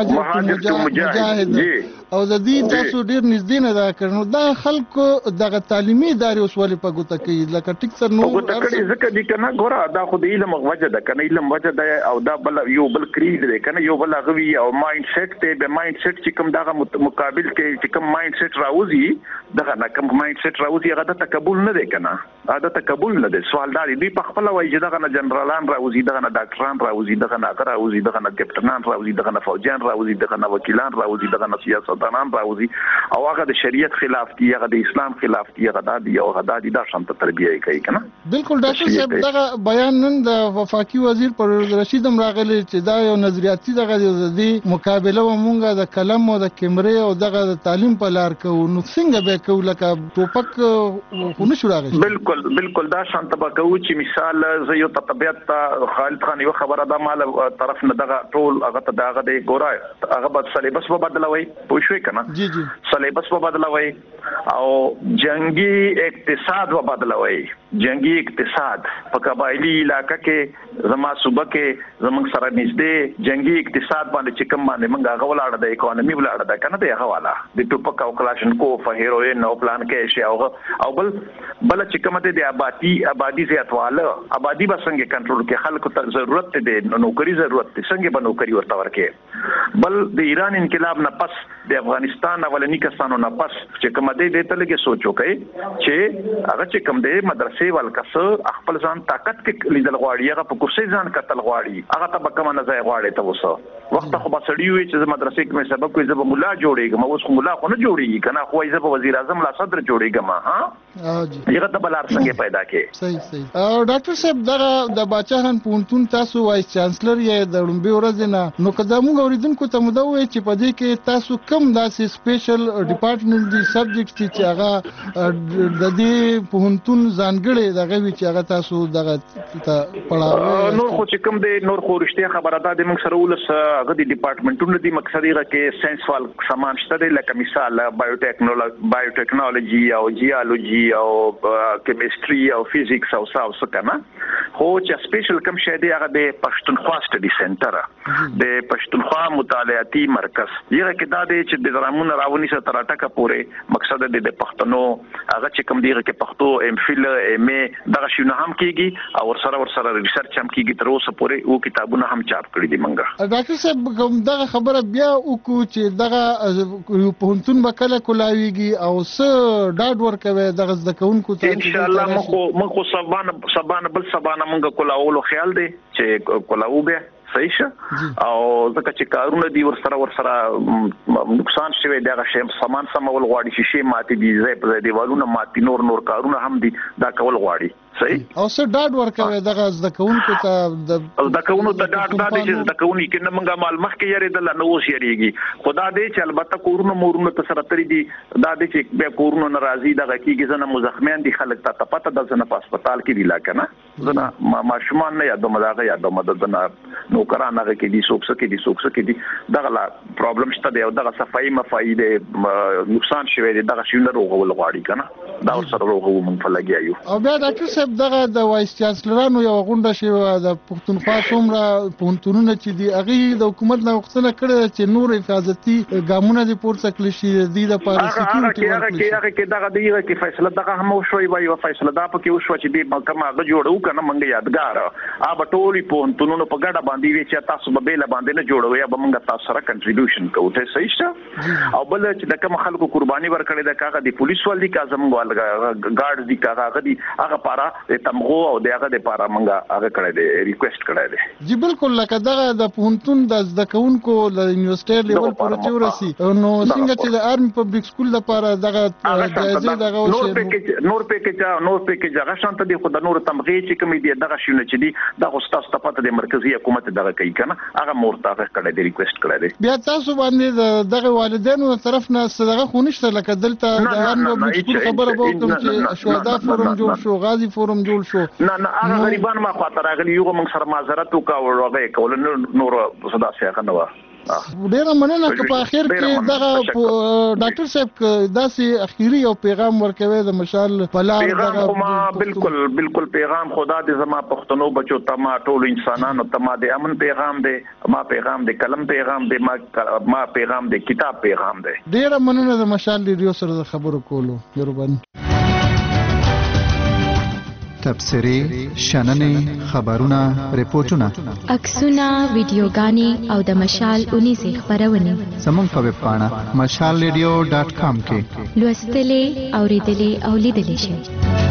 مهاجر مجاهد او د دې تاسو ډیر نږدې نه دا کړنو دا خلکو دغه تعلیمي ادارې اوس ولې په ګوته کوي لکه ټیک سر نو ګوته ځکه دي کنه ګوره دا خو د علم وجه ده کنه علم وجه ده او دا بل یو بل کریډ دی کنه یو بل غوي او مایند سیټ ته به مایند سیټ چې کوم دغه مقابل کې چې کوم مایند سیټ راوځي دغه نه کوم مایند سیټ راوځي هغه د تقبل نه دی کنه دا تقبل نه دی سوال دا دی په خپل وایي چې دغه نه جنرالان راوځي دغه نه ډاکټران راوځي دغه نه اگر راوځي دغه نه کپټنان راوځي دغه نه فوجیان راوځي دغه نه وکیلان راوځي دغه نه سیاستدانان راوځي او هغه د شریعت خلاف دی هغه د اسلام خلاف دی هغه د یو هغه د دا شانت تربیه کوي کنه بالکل ډاکټر صاحب دغه بیان نن د وفاقي وزیر پرویز رشید هم راغلی چې دا یو نظریاتي دغه د مقابله ومونږه د کلم او د کیمرې او دغه د تعلیم په لار کوو نو څنګه به کوو لکه ټوپک خو نشو راغلی بالکل بالکل دا شانت به کوو چې مثال زه یو طبيعت خالد خان یو خبره ده مال طرف نه دغه ټول هغه ته دغه دی ګورای هغه به سلیبس په بدلوي پوه شوې کنه جی جی سلیبس په بدلوي او جنگي اقتصاد په بدلوي جنگي اقتصاد په قبایلی علاقہ کې زما صوبه کې زمونږ سره نږدې جنگي اقتصاد باندې چې کوم باندې موږ هغه ولاړ د اکانومي ولاړ ده کنه د حواله د ټوپک او کلاشنکو په هیروین او پلان کې شي او او بل بل چې کوم د آبادی آبادی زیاتواله آبادی به څنګه کنټرول کې خلکو ته ضرورت دی نوکری ضرورت دی څنګه به نوکری ورته ورکې بل د ایران انقلاب نه پس د افغانستان اولنی کسانو نه پس چې کوم د دې ته لګي سوچو کوي چې هغه چې کوم د مدرسې والکس خپل ځان طاقت کې لیدل غواړي هغه په کوسي ځان قتل غواړي هغه ته کوم نه ځای غواړي ته وسه وخت خو بسړی وي چې مدرسې کې مې سبب کوي زب مولا جوړيږم اوس خو مولا خو نه جوړيږي کنه خو یې زب وزیر اعظم لا صدر جوړيږم ها هغه ته بلار څنګه پیدا کې صحیح صحیح او ډاکټر صاحب دا د باچاهن پونتون تاسو وایس چانسلر یې د لومبي ورځ نه نو کدا موږ اوریدونکو ته مو دا وایي چې په دې کې تاسو کم داسې سپیشل ډپارټمنټ دی سبجیکټ چې هغه د دې پونتون ځانګړي دغه وی چې هغه تاسو دغه ته پړاو نور خو چې کوم دی نور خو رښتیا خبره ده د موږ سره ولس هغه د ډپارټمنټونو دی مقصد یې کې ساينس وال سامان شته دی لکه مثال بایوټیکنالوژي بایوټیکنالوژي او جیولوژي او کیمستري او فزیکس او ساوس کنه خو چې سپیشل کوم شی دی هغه د پښتونخوا سټډي سنټر د پښتونخوا مطالعاتي مرکز یغه کې دا دی چې د درامون راونی سره تراټکه پورې مقصد د پښتنو هغه چې کوم دیغه کې پښتو ام فل ام ا دغه شنو هم کیږي او ورسره ورسره ریسرچ هم کیږي تر اوسه پورې او کتابونه هم چاپ کړي دي منګه ډاکټر صاحب کوم دغه خبره بیا وکړو چې دغه پونتون بکله کولاویږي او څه ډاډ ورکوي دغه ځکهونکو ته ان شاء الله مخ مخ سبانه سبانه بل سبانه منګه کولاولو خیال دی چې کولاو به صحیح شه او ځکه چې کارونه دی ورسره ورسره نقصان شوی دغه شی سامان سمول غواړي شي ماتي دي زې په دیوالونو ماتي نور نور کارونه هم دي دا کول غواړي صحیح او څه ډاډ ورکوي دغه زدکونکو ته د زدکونکو ته ډاډ دا دي چې زدکونی کې نه منګه مال مخ کې یری د نو اوس یریږي خدا دې چې البته کورونو مورونو ته سره تری دي دا دې چې به کورونو ناراضي دغه کېږي زنه مزخمیان دي خلک ته پته د زنه په هسپتال کې دی لاکنه زنه ماشومان نه یادو مداغه یادو مدد نه نوکران هغه کې دي سوکس کې دي سوکس کې دي دغه لا پرابلم شته دی او دغه صفائی مفائی دې نقصان شوی دی دغه شینه روغول غواړي کنه دا سره روغو مونږ په لګیایو او بیا ډاکټر صاحب دغه د وایس چانسلرانو یو غونډه شوه د پښتونخوا څومره پوهنتونونه چې دي هغه د حکومت نه غوښتنه کړې چې نور حفاظتي ګامونه دي پورته کړل شي د دې لپاره سکیورټي هغه کې هغه کې دغه دیغه کې فیصله دغه هم وشوي وایي فیصله دا پکې وشو چې دې محکمه هغه جوړو کنه منګه یادګار ا بټولي پوهنتونونو په ګډه باندې وی چې تاسو به بیل باندې نه جوړوي به منګه تاسو سره کنټریبیوشن کوو ته صحیح شه او بل چې د کوم خلکو قرباني ورکړي د کاغه د پولیس ول دي کا زموږ ول ګارد دي کاغه دي هغه پارا تمغو او دغه د پارا منګه هغه کړی دی ریکوست کړی دی جی بالکل لکه دغه د پوهنتون د زدکونکو د یونیورسيټي لیول پورې چورسي نو څنګه چې د آرمي پبلک سکول لپاره دغه جایزه دغه نور پکې نور پکې نور پکې هغه شانت دي خو د نور تمغي چې کوم دي دغه شونه چې دي دغه استاد پته د مرکزی حکومت دغه کوي کنه هغه مرتاخ کړی دی ریکوست کړی دی بیا تاسو باندې دغه والدینو طرف نه صدقه خونښت لکه دلته د آرمي پبلک سکول خبره وکړم چې شهدا فورم جوړ شو غازی فورم جوړ شو نه نه هغه غریبان ما خاطر راغلی یو موږ سره معذرت وکاو هغه کول نور صدا څخه نه و ډیره مننه که په اخر کې دغه ډاکټر صاحب داسې اخیری یو پیغام ورکوي د مشال بلال دغه بالکل بالکل پیغام خدا دې زما پښتنو بچو ته ما ټول انسانانو ته ما د امن پیغام دی ما پیغام د کلم پیغام دی ما ما پیغام د کتاب پیغام دی ډیره مننه د مشال ریډیو سره خبرو کولو مهرباني تبصرې شننې خبرونه ریپورتونه عکسونه ویډیوګانې او د مشال اونیزې خبرونه زموږ په ویب پاڼه مشال ریډیو ډاټ کام کې لوستلې اوریدلې او لیدلې شئ